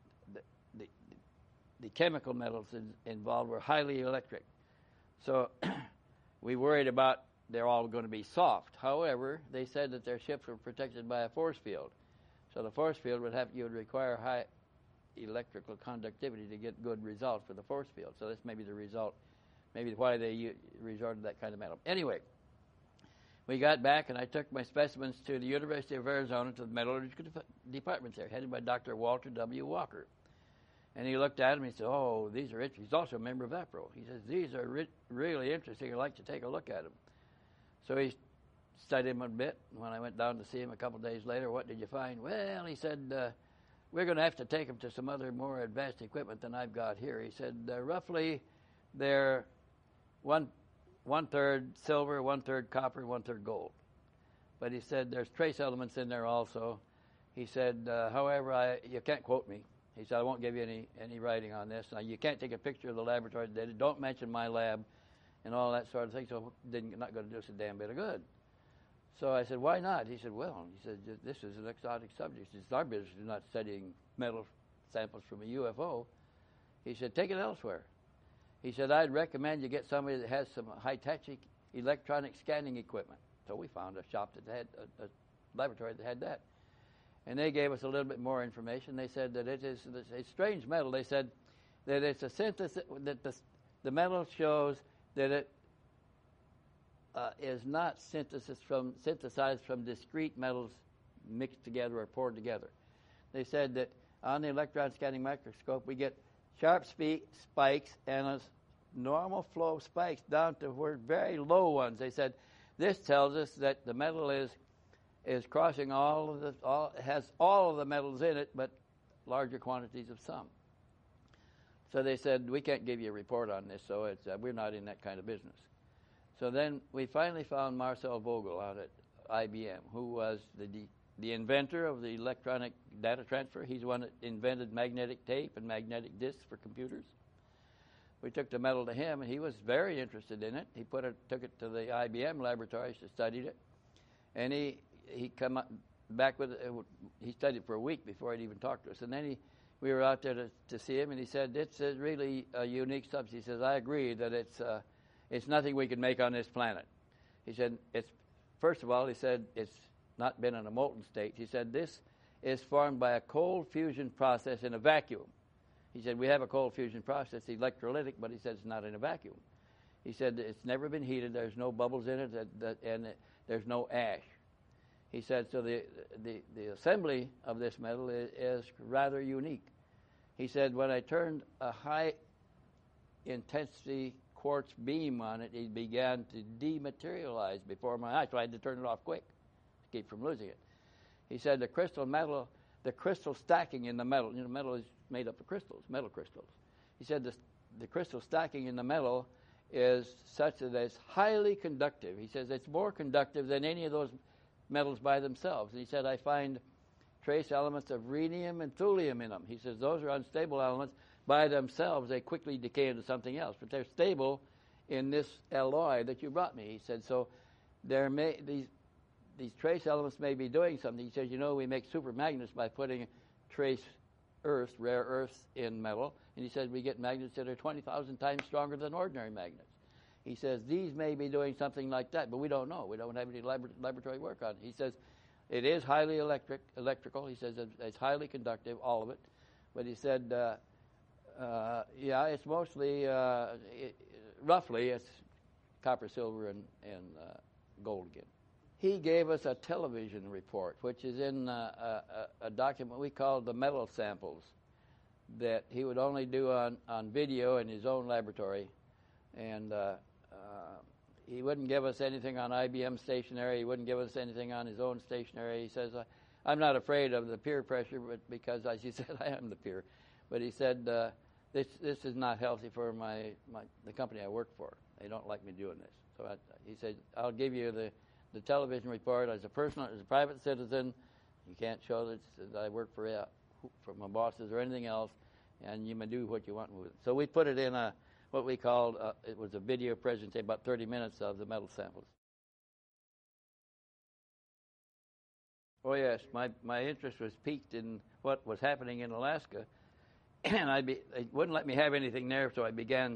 the chemical metals involved, were highly electric. So we worried about they're all going to be soft. However, they said that their ships were protected by a force field. So the force field you would require high electrical conductivity to get good results for the force field. So this may be the result, maybe why they resorted to that kind of metal. Anyway, we got back, and I took my specimens to the University of Arizona, to the metallurgical department there, headed by Dr. Walter W. Walker. And he looked at them, and he said, "Oh, these are interesting." He's also a member of APRO. He says, "These are really interesting. I'd like to take a look at them." So he studied them a bit. When I went down to see him a couple of days later, "What did you find?" "Well," he said, "we're going to have to take them to some other more advanced equipment than I've got here." He said, "Roughly, they're one-third silver, one-third copper, one-third gold." But he said there's trace elements in there also. He said, "However, you can't quote me." He said, "I won't give you any writing on this. Now, you can't take a picture of the laboratory that did it. Don't mention my lab," and all that sort of thing. So not going to do us a damn bit of good. So I said, "Why not?" He said, "Well," he said, "this is an exotic subject. It's our business is not studying metal samples from a UFO." He said, "Take it elsewhere." He said, "I'd recommend you get somebody that has some high-tech electronic scanning equipment." So we found a shop that had a laboratory that had that. And they gave us a little bit more information. They said that it is a strange metal. They said that it's a synthesis, that the metal shows that it is not synthesized from discrete metals mixed together or poured together. They said that on the electron scanning microscope, we get sharp spikes and a normal flow of spikes down to very low ones. They said this tells us that the metal is crossing has all of the metals in it, but larger quantities of some. So they said, "We can't give you a report on this, so we're not in that kind of business." So then we finally found Marcel Vogel out at IBM, who was the inventor of the electronic data transfer. He's the one that invented magnetic tape and magnetic discs for computers. We took the metal to him, and he was very interested in it. He took it to the IBM laboratories to study it, and he come back with it. He studied it for a week before he'd even talked to us, and then we were out there to see him, and he said, "It's really a unique substance." He says, "I agree that it's nothing we can make on this planet." He said, first of all, he said, it's not been in a molten state. He said, "This is formed by a cold fusion process in a vacuum." He said, "We have a cold fusion process, electrolytic, but he said it's not in a vacuum." He said, "It's never been heated. There's no bubbles in it, and there's no ash." He said, "So the assembly of this metal is rather unique." He said, "When I turned a high-intensity quartz beam on it, it began to dematerialize before my eyes, so I had to turn it off quick to keep from losing it." He said, the crystal stacking in the metal, metal is made up of crystals, metal crystals. He said the crystal stacking in the metal is such that it's highly conductive. He says it's more conductive than any of those metals by themselves. And he said, "I find trace elements of rhenium and thulium in them." He says those are unstable elements. By themselves, they quickly decay into something else, but they're stable in this alloy that you brought me. He said, so these trace elements may be doing something. He says, we make supermagnets by putting trace earths, rare earths in metal, and he said we get magnets that are 20,000 times stronger than ordinary magnets. He says these may be doing something like that, but we don't know. We don't have any laboratory work on it. He says it is highly electrical. He says it's highly conductive, all of it. But he said, yeah, it's mostly, roughly, it's copper, silver, and gold again. He gave us a television report, which is in a document we call the metal samples, that he would only do on video in his own laboratory. And he wouldn't give us anything on IBM stationery. He wouldn't give us anything on his own stationery. He says, I'm not afraid of the peer pressure, but because, as he said, I am the peer. But he said, this is not healthy for the company I work for. They don't like me doing this. So he said, I'll give you the television report as a private citizen. You can't show that I work for my bosses or anything else, and you may do what you want with it. So we put it in what we called, it was a video presentation, about 30 minutes of the metal samples. Oh yes, my interest was piqued in what was happening in Alaska, and they wouldn't let me have anything there, so I began.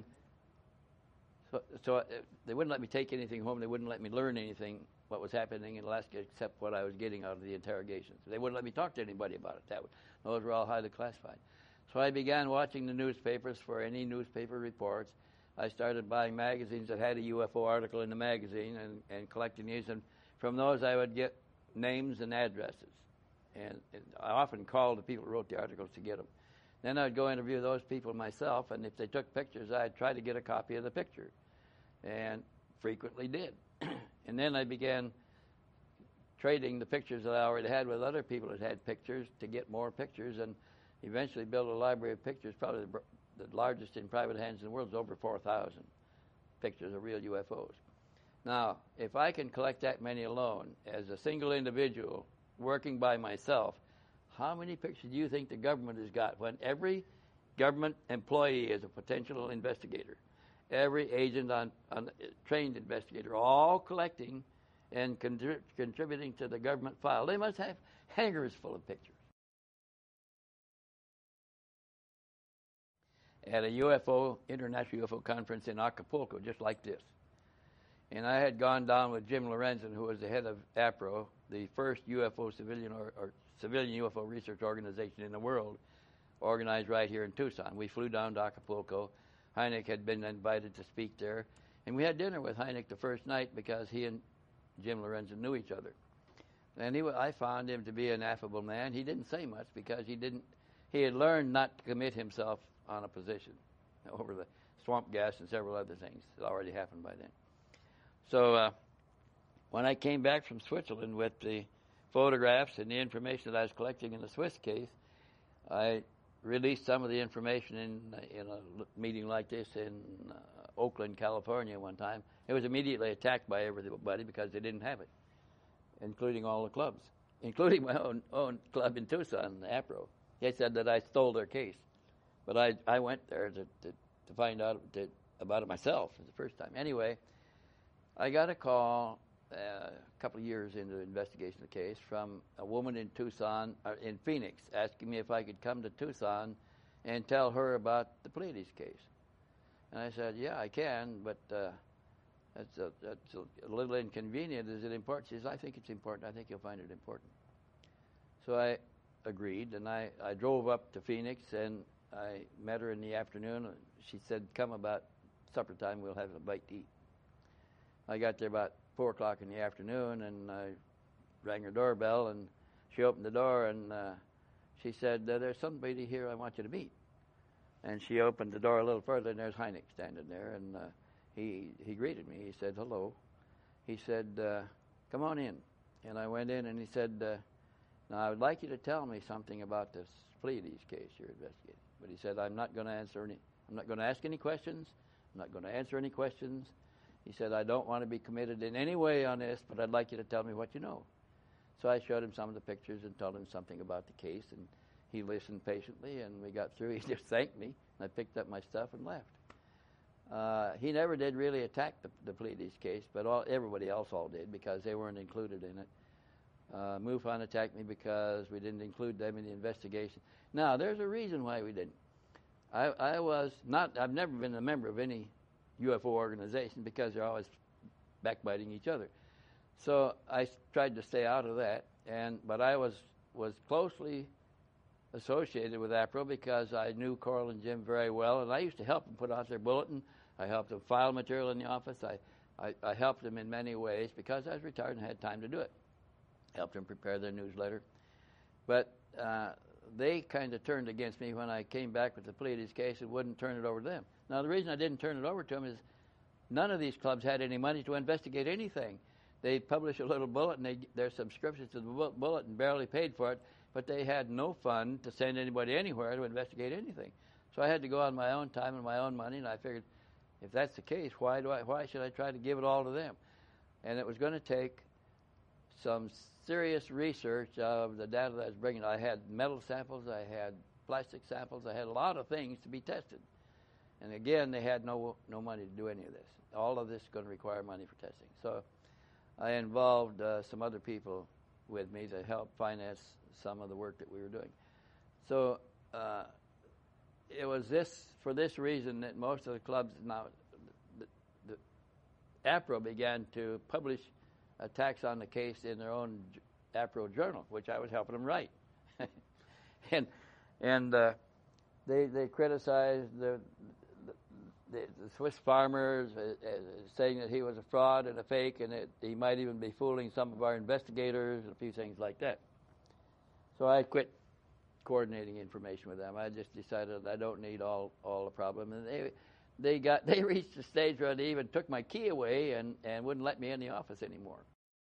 So they wouldn't let me take anything home. They wouldn't let me learn anything what was happening in Alaska except what I was getting out of the interrogations. They wouldn't let me talk to anybody about it. Those were all highly classified. So I began watching the newspapers for any newspaper reports. I started buying magazines that had a UFO article in the magazine and collecting these. And from those, I would get names and addresses. And I often called the people who wrote the articles to get them. Then I'd go interview those people myself, and if they took pictures, I'd try to get a copy of the picture, and frequently did. And then I began trading the pictures that I already had with other people that had pictures to get more pictures, and eventually built a library of pictures, probably the largest in private hands in the world. Is over 4,000 pictures of real UFOs. Now, if I can collect that many alone as a single individual working by myself, how many pictures do you think the government has got when every government employee is a potential investigator? Every agent on trained investigator, all collecting and contributing to the government file. They must have hangars full of pictures. At a international UFO conference in Acapulco, just like this. And I had gone down with Jim Lorenzen, who was the head of APRO, the first UFO civilian or civilian UFO research organization in the world, organized right here in Tucson. We flew down to Acapulco. Hynek had been invited to speak there. And we had dinner with Hynek the first night because he and Jim Lorenzen knew each other. And I found him to be an affable man. He didn't say much because he had learned not to commit himself on a position over the swamp gas and several other things that already happened by then. So when I came back from Switzerland with the photographs and the information that I was collecting in the Swiss case, I released some of the information in a meeting like this in Oakland, California one time. It was immediately attacked by everybody because they didn't have it, including all the clubs, including my own club in Tucson, the APRO. They said that I stole their case. But I went there to find out about it myself for the first time. Anyway, I got a call a couple of years into the investigation of the case from a woman in in Phoenix, asking me if I could come to Tucson and tell her about the Pleiades case. And I said, yeah, I can, but that's a little inconvenient. Is it important? She says, I think it's important. I think you'll find it important. So I agreed, and I drove up to Phoenix, and I met her in the afternoon. She said, come about supper time, we'll have a bite to eat. I got there about 4 o'clock in the afternoon, and I rang her doorbell, and she opened the door, and she said, there's somebody here I want you to meet. And she opened the door a little further, and there's Hynek standing there, and he greeted me. He said, hello. He said, come on in. And I went in, and he said, now I would like you to tell me something about this Pleiades case you're investigating. But he said, I'm not going to ask any questions. I'm not going to answer any questions. He said, I don't want to be committed in any way on this, but I'd like you to tell me what you know. So I showed him some of the pictures and told him something about the case, and he listened patiently, and we got through. He just thanked me, and I picked up my stuff and left. He never did really attack the Pleiades case, but everybody else all did because they weren't included in it. MUFON attacked me because we didn't include them in the investigation. Now, there's a reason why we didn't. I've never been a member of any UFO organization because they're always backbiting each other. So I tried to stay out of that, but I was closely associated with APRO because I knew Coral and Jim very well, and I used to help them put out their bulletin. I helped them file material in the office. I helped them in many ways because I was retired and had time to do it. Helped them prepare their newsletter. But they kind of turned against me when I came back with the Pleiades case and wouldn't turn it over to them. Now, the reason I didn't turn it over to them is none of these clubs had any money to investigate anything. They publish a little bulletin, their subscriptions to the bulletin barely paid for it, but they had no fund to send anybody anywhere to investigate anything. So I had to go on my own time and my own money, and I figured, if that's the case, why should I try to give it all to them? And it was going to take some serious research of the data that I was bringing. I had metal samples, I had plastic samples, I had a lot of things to be tested. And again, they had no money to do any of this. All of this is going to require money for testing. So I involved some other people with me to help finance some of the work that we were doing. So it was for this reason that most of the clubs now, the APRO began to publish attacks on the case in their own APRO journal, which I was helping them write. and they criticized the Swiss farmers, saying that he was a fraud and a fake, and that he might even be fooling some of our investigators and a few things like that. So I quit coordinating information with them. I just decided I don't need all the problem. And they reached a stage where they even took my key away and wouldn't let me in the office anymore.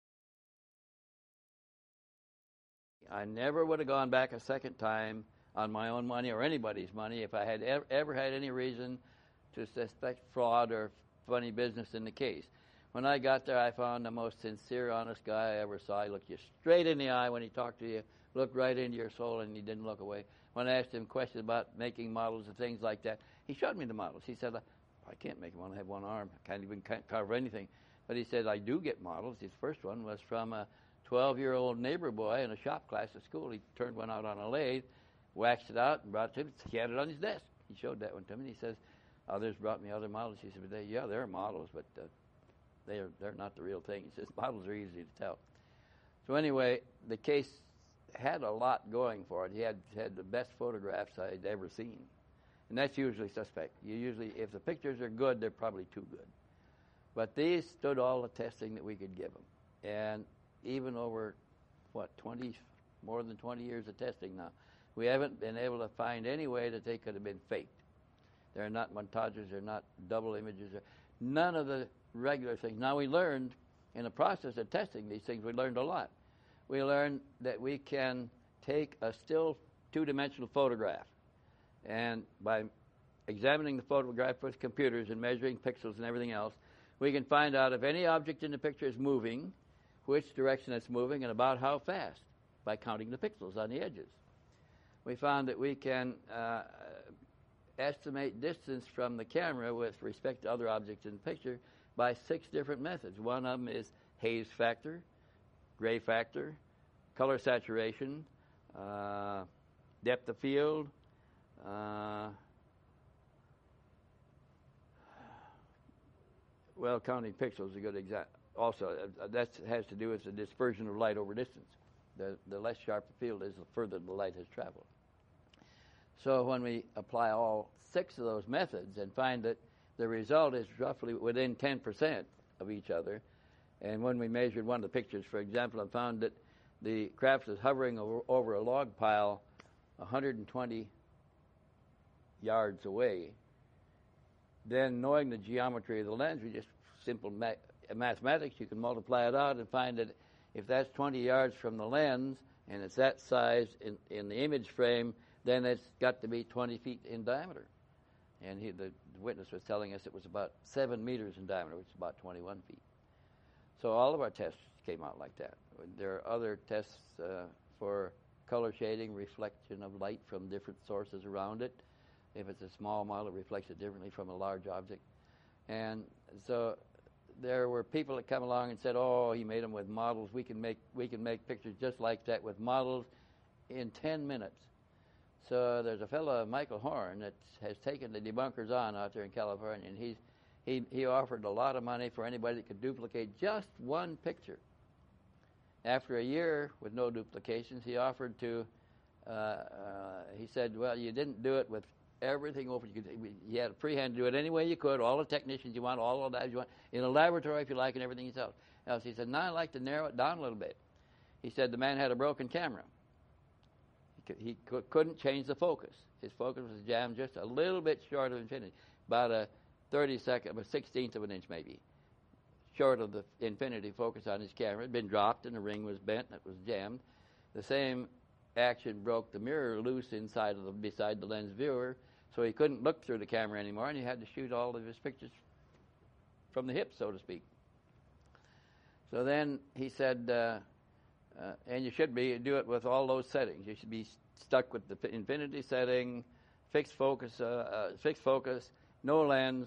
I never would have gone back a second time on my own money or anybody's money if I had ever had any reason to suspect fraud or funny business in the case. When I got there, I found the most sincere, honest guy I ever saw. He looked you straight in the eye when he talked to you, looked right into your soul, and he didn't look away. When I asked him questions about making models and things like that, he showed me the models. He said, I can't make one. I have one arm. I can't even carve anything. But he said, I do get models. His first one was from a 12-year-old neighbor boy in a shop class at school. He turned one out on a lathe, waxed it out, and brought it to him. He had it on his desk. He showed that one to me. He says, others brought me other models. He said, they're models, but they're not the real thing. He says, models are easy to tell. So anyway, the case had a lot going for it. He had the best photographs I'd ever seen. And that's usually suspect. If the pictures are good, they're probably too good. But these stood all the testing that we could give them. And even over, more than 20 years of testing now, we haven't been able to find any way that they could have been faked. They're not montages, they're not double images, none of the regular things. Now we learned, in the process of testing these things, we learned a lot. We learned that we can take a still two-dimensional photograph, and by examining the photograph with computers and measuring pixels and everything else, we can find out if any object in the picture is moving, which direction it's moving, and about how fast, by counting the pixels on the edges. We found that we can estimate distance from the camera with respect to other objects in the picture by 6 different methods. One of them is haze factor, gray factor, color saturation, depth of field, counting pixels is a good example. Also, that has to do with the dispersion of light over distance. The less sharp the field is, the further the light has traveled. So when we apply all 6 of those methods and find that the result is roughly within 10% of each other, and when we measured one of the pictures, for example, I found that the craft was hovering over a log pile 120 yards away, then knowing the geometry of the lens, we just simple mathematics, you can multiply it out and find that if that's 20 yards from the lens and it's that size in the image frame, then it's got to be 20 feet in diameter. And the witness was telling us it was about 7 meters in diameter, which is about 21 feet. So all of our tests came out like that. There are other tests for color shading, reflection of light from different sources around it. If it's a small model, it reflects it differently from a large object. And so there were people that come along and said, "Oh, he made them with models. We can make pictures just like that with models in 10 minutes." So there's a fellow, Michael Horn, that has taken the debunkers on out there in California, and he offered a lot of money for anybody that could duplicate just one picture. After a year with no duplications, he offered to. He said, "Well, you didn't do it with everything open. You had a freehand to do it any way you could, all the technicians you want, all of that you want, in a laboratory if you like, and everything else." He said, "Now I'd like to narrow it down a little bit." He said the man had a broken camera. He couldn't change the focus. His focus was jammed just a little bit short of infinity, about a 32nd, a 16th of an inch maybe, short of the infinity focus on his camera. It had been dropped and the ring was bent and it was jammed. The same action broke the mirror loose beside the lens viewer, so he couldn't look through the camera anymore, and he had to shoot all of his pictures from the hip, so to speak. So then he said, and you should do it with all those settings. You should be stuck with the infinity setting, fixed focus, no lens.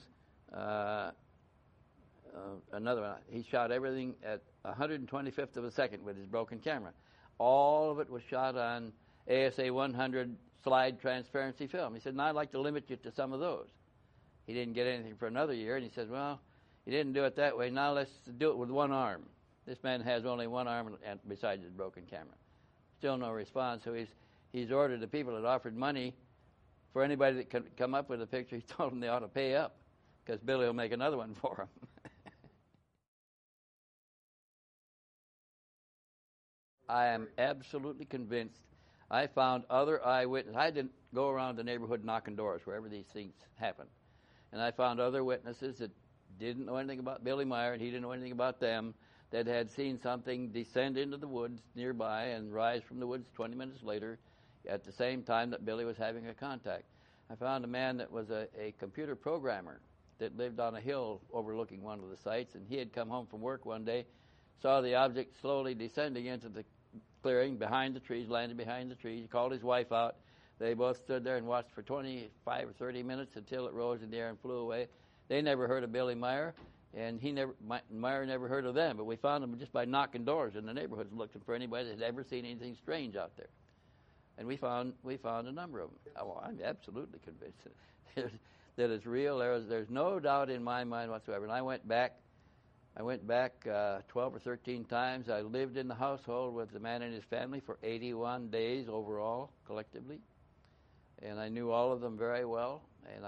Another one. He shot everything at 125th of a second with his broken camera. All of it was shot on ASA 100 slide transparency film. He said, "Now I'd like to limit you to some of those." He didn't get anything for another year, and he said, "Well, you didn't do it that way. Now let's do it with one arm." This man has only one arm besides his broken camera. Still no response, so he's ordered the people that offered money for anybody that could come up with a picture. He told them they ought to pay up because Billy will make another one for them. I am absolutely convinced. I found other eyewitnesses. I didn't go around the neighborhood knocking doors wherever these things happen. And I found other witnesses that didn't know anything about Billy Meier, and he didn't know anything about them, that had seen something descend into the woods nearby and rise from the woods 20 minutes later at the same time that Billy was having a contact. I found a man that was a computer programmer that lived on a hill overlooking one of the sites, and he had come home from work one day, saw the object slowly descending into the clearing behind the trees, landed behind the trees. He called his wife out. They both stood there and watched for 25 or 30 minutes until it rose in the air and flew away. They never heard of Billy Meier, and Meier never heard of them. But we found them just by knocking doors in the neighborhoods, looking for anybody that had ever seen anything strange out there. And we found a number of them. Oh, I'm absolutely convinced that it's real. There's no doubt in my mind whatsoever. And I went back 12 or 13 times. I lived in the household with the man and his family for 81 days overall, collectively. And I knew all of them very well. And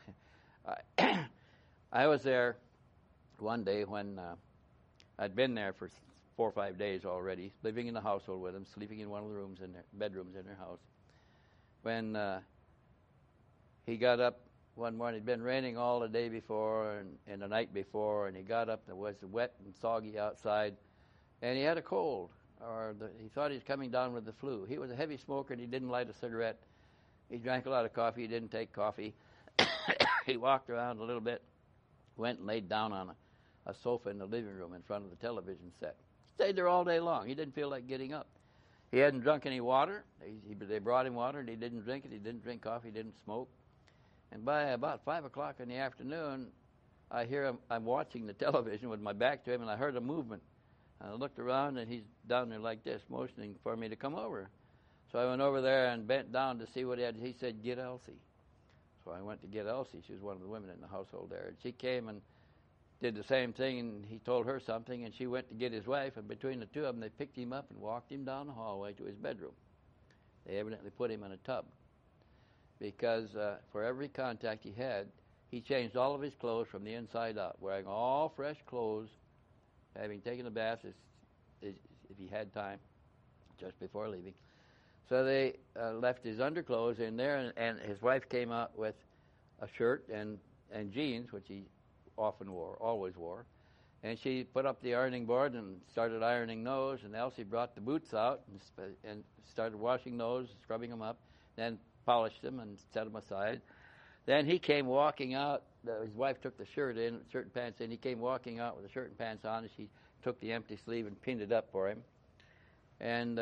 I was there one day when I'd been there for 4 or 5 days already, living in the household with them, sleeping in one of the bedrooms in their house. When he got up one morning, it'd been raining all the day before and the night before, and he got up and it was wet and soggy outside, and he had a cold, he thought he was coming down with the flu. He was a heavy smoker and he didn't light a cigarette. He drank a lot of coffee. He didn't take coffee. He walked around a little bit, went and laid down on a sofa in the living room in front of the television set. Stayed there all day long. He didn't feel like getting up. He hadn't drunk any water. They brought him water and he didn't drink it. He didn't drink coffee. He didn't smoke. And by about 5 o'clock in the afternoon, I hear him. I'm watching the television with my back to him, and I heard a movement. I looked around, and he's down there like this, motioning for me to come over. So I went over there and bent down to see what he had. He said, "Get Elsie." So I went to get Elsie. She was one of the women in the household there. And she came and did the same thing, and he told her something, and she went to get his wife, and between the two of them, they picked him up and walked him down the hallway to his bedroom. They evidently put him in a tub. Because for every contact he had, he changed all of his clothes from the inside out, wearing all fresh clothes, having taken a bath if he had time, just before leaving. So they left his underclothes in there, and his wife came out with a shirt and jeans, which he always wore. And she put up the ironing board and started ironing those, and Elsie brought the boots out and started washing those, scrubbing them up, then polished them and set them aside. Then he came walking out. His wife took the shirt and pants in. He came walking out with the shirt and pants on, and she took the empty sleeve and pinned it up for him. And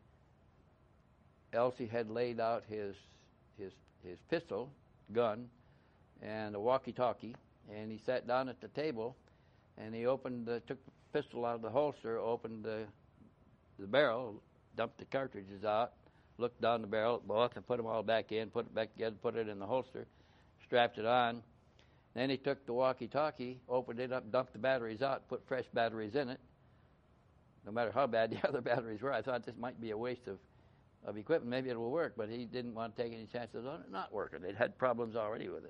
Elsie had laid out his pistol, gun, and a walkie-talkie, and he sat down at the table, and he took the pistol out of the holster, opened the barrel, dumped the cartridges out, looked down the barrel at both, and put them all back in, put it back together, put it in the holster, strapped it on. Then he took the walkie-talkie, opened it up, dumped the batteries out, put fresh batteries in it. No matter how bad the other batteries were, I thought this might be a waste of equipment. Maybe it will work, but he didn't want to take any chances on it not working. They'd had problems already with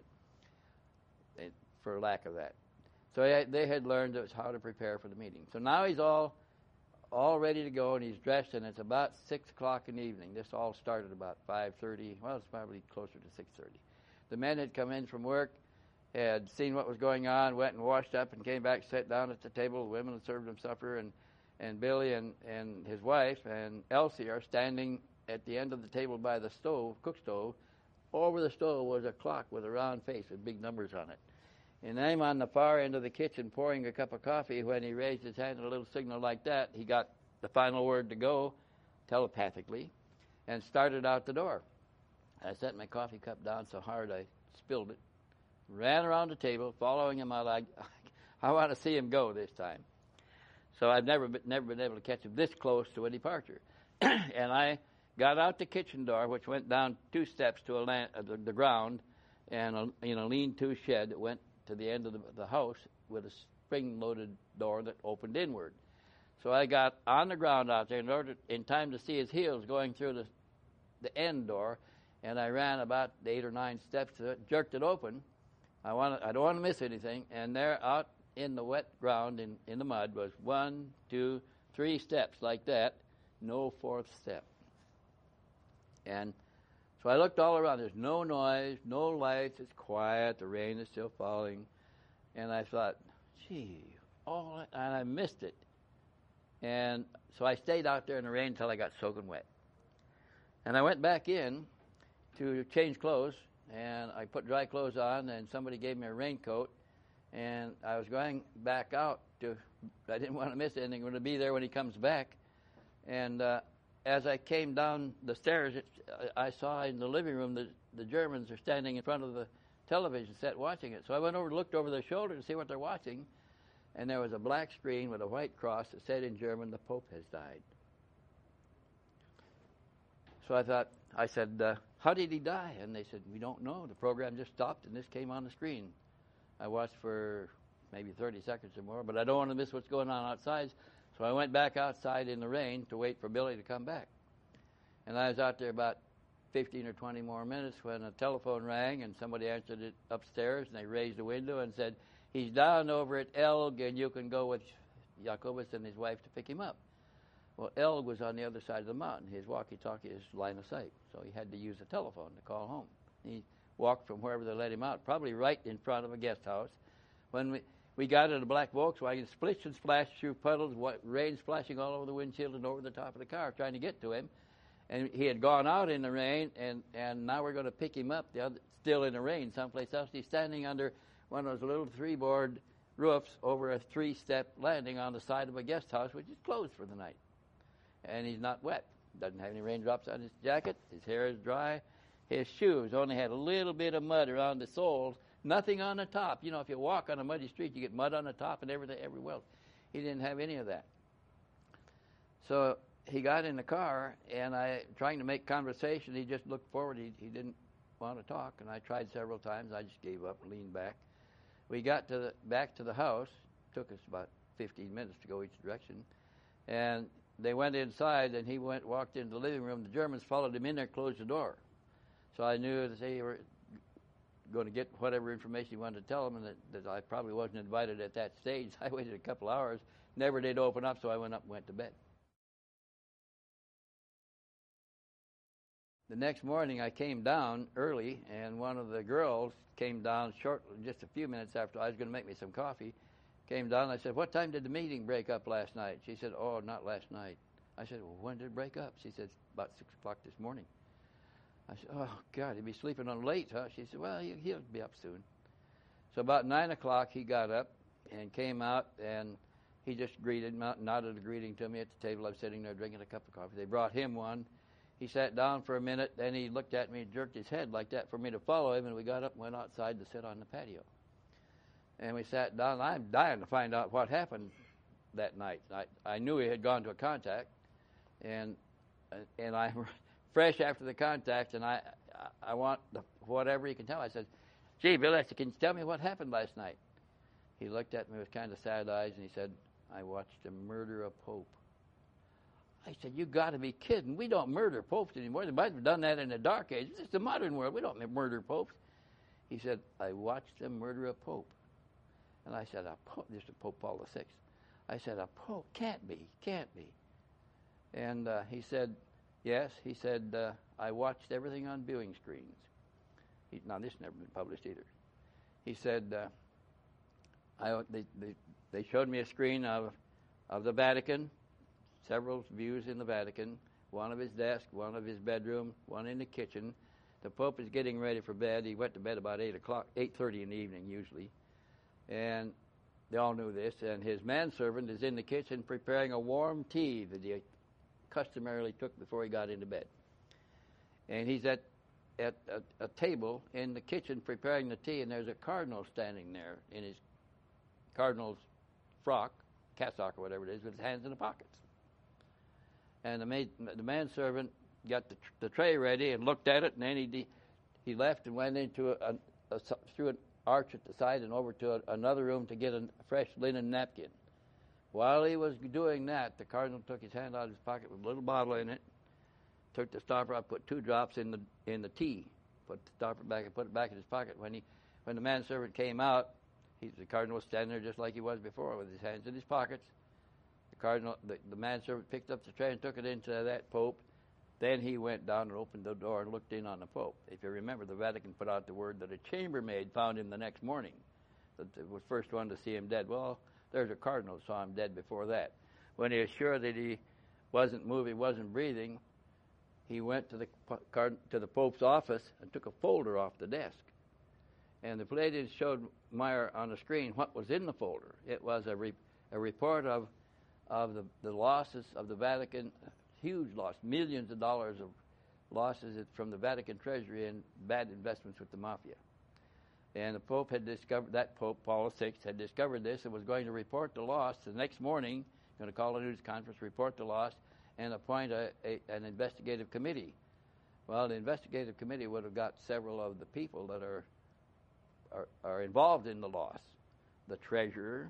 it, for lack of that. So they had learned how to prepare for the meeting. So now he's all ready to go, and he's dressed, and it's about 6 o'clock in the evening. This all started about 5:30. Well, it's probably closer to 6:30. The men had come in from work, had seen what was going on, went and washed up, and came back, sat down at the table. The women had served them supper, and Billy and his wife and Elsie are standing at the end of the table by the stove, cook stove. Over the stove was a clock with a round face with big numbers on it. And I'm on the far end of the kitchen pouring a cup of coffee. When he raised his hand, a little signal like that, he got the final word to go telepathically and started out the door. I set my coffee cup down so hard I spilled it, ran around the table, following him out. I want to see him go this time. So I've never been able to catch him this close to a departure. And I got out the kitchen door, which went down 2 steps to the ground, and in a lean-to shed that went to the end of the house with a spring-loaded door that opened inward. So I got on the ground out there in time to see his heels going through the end door, and I ran about 8 or 9 steps to it, jerked it open. I don't want to miss anything, and there out in the wet ground in the mud was 1, 2, 3 steps like that, no 4th step. And so I looked all around. There's no noise, no lights. It's quiet. The rain is still falling. And I thought, gee, and I missed it. And so I stayed out there in the rain until I got soaking wet. And I went back in to change clothes, and I put dry clothes on, and somebody gave me a raincoat. And I was going back out I didn't want to miss anything. I'm going to be there when he comes back. And as I came down the stairs, I saw in the living room the Germans are standing in front of the television set watching it. So I went over and looked over their shoulder to see what they're watching, and there was a black screen with a white cross that said in German, "The Pope has died." So I said, "How did he die?" And they said, "We don't know. The program just stopped, and this came on the screen." I watched for maybe 30 seconds or more, but I don't want to miss what's going on outside. So I went back outside in the rain to wait for Billy to come back. And I was out there about 15 or 20 more minutes when a telephone rang, and somebody answered it upstairs, and they raised the window and said, "He's down over at Elg, and you can go with Jacobus and his wife to pick him up." Well, Elg was on the other side of the mountain. His walkie-talkie is line of sight, so he had to use a telephone to call home. He walked from wherever they let him out, probably right in front of a guest house. When we got in a black Volkswagen, splish and splash through puddles, rain splashing all over the windshield and over the top of the car, trying to get to him. And he had gone out in the rain, and now we're going to pick him up, still in the rain, someplace else. He's standing under one of those little 3-board roofs over a 3-step landing on the side of a guest house, which is closed for the night. And he's not wet. Doesn't have any raindrops on his jacket. His hair is dry. His shoes only had a little bit of mud around the soles, nothing on the top. You know, if you walk on a muddy street, you get mud on the top and everything everywhere else. He didn't have any of that. So he got in the car, and trying to make conversation, he just looked forward. He didn't want to talk, and I tried several times. I just gave up and leaned back. We got back to the house. It took us about 15 minutes to go each direction. And they went inside, and he walked into the living room. The Germans followed him in there, closed the door. So I knew that they were going to get whatever information he wanted to tell them, and that I probably wasn't invited at that stage. I waited a couple hours, never did open up, so I went up and went to bed. The next morning I came down early, and one of the girls came down just a few minutes after I was going to make me some coffee, came down, and I said, "What time did the meeting break up last night?" She said, "Oh, not last night." I said, "Well, when did it break up?" She said, "About 6 o'clock this morning." I said, "Oh, God, he'd be sleeping on late, huh?" She said, "Well, he'll be up soon." So about 9 o'clock, he got up and came out, and he just nodded a greeting to me at the table. I was sitting there drinking a cup of coffee. They brought him one. He sat down for a minute, then he looked at me and jerked his head like that for me to follow him, and we got up and went outside to sit on the patio. And we sat down. I'm dying to find out what happened that night. I knew he had gone to a contact, and I'm fresh after the contact, and I want whatever he can tell. I said, "Gee, Bill, I said, can you tell me what happened last night?" He looked at me with kind of sad eyes, and he said, "I watched them murder a pope." I said, "You got to be kidding. We don't murder popes anymore. They might have done that in the Dark Ages. It's the modern world. We don't murder popes." He said, "I watched them murder a pope." And I said, "A pope?" This is Pope Paul VI. I said, "A pope? Can't be. And he said, "Yes." He said, "I watched everything on viewing screens." Now, this has never been published either. He said, they showed me a screen of the Vatican, several views in the Vatican, one of his desk, one of his bedroom, one in the kitchen. The Pope is getting ready for bed. He went to bed about 8:30 in the evening usually. And they all knew this. And his manservant is in the kitchen preparing a warm tea that he customarily took before he got into bed. And he's at a table in the kitchen preparing the tea, and there's a cardinal standing there in his cardinal's frock, cassock or whatever it is, with his hands in the pockets. And the manservant got the tray ready and looked at it, and then he left and went into through an arch at the side and over to another room to get a fresh linen napkin. While he was doing that, the cardinal took his hand out of his pocket with a little bottle in it, took the stopper out, put 2 drops in the tea, put the stopper back and put it back in his pocket. When the manservant came out, the cardinal was standing there just like he was before, with his hands in his pockets. The manservant picked up the tray and took it into that Pope. Then he went down and opened the door and looked in on the Pope. If you remember, the Vatican put out the word that a chambermaid found him the next morning, that it was the first one to see him dead. Well, there's a cardinal who saw him dead before that. When he was sure that he wasn't moving, wasn't breathing, he went to the Pope's office and took a folder off the desk. And the lady showed Meyer on the screen what was in the folder. It was a report of the losses of the Vatican, huge loss, millions of dollars of losses from the Vatican treasury and bad investments with the mafia. And the Pope had discovered, that Pope, Paul VI, had discovered this and was going to report the loss the next morning, going to call a news conference, report the loss, and appoint an investigative committee. Well, the investigative committee would have got several of the people that are involved in the loss. The treasurer,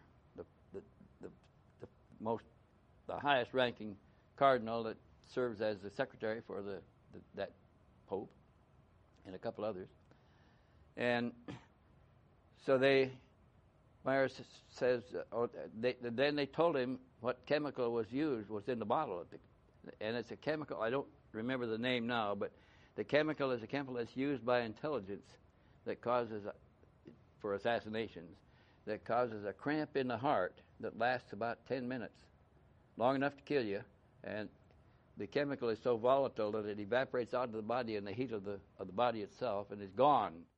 the highest ranking cardinal that serves as the secretary for that Pope, and a couple others. And so Meyer says, then they told him what chemical was used was in the bottle. And it's a chemical, I don't remember the name now, but the chemical is a chemical that's used by intelligence that causes, for assassinations, that causes a cramp in the heart that lasts about 10 minutes, long enough to kill you. And the chemical is so volatile that it evaporates out of the body in the heat of the body itself and is gone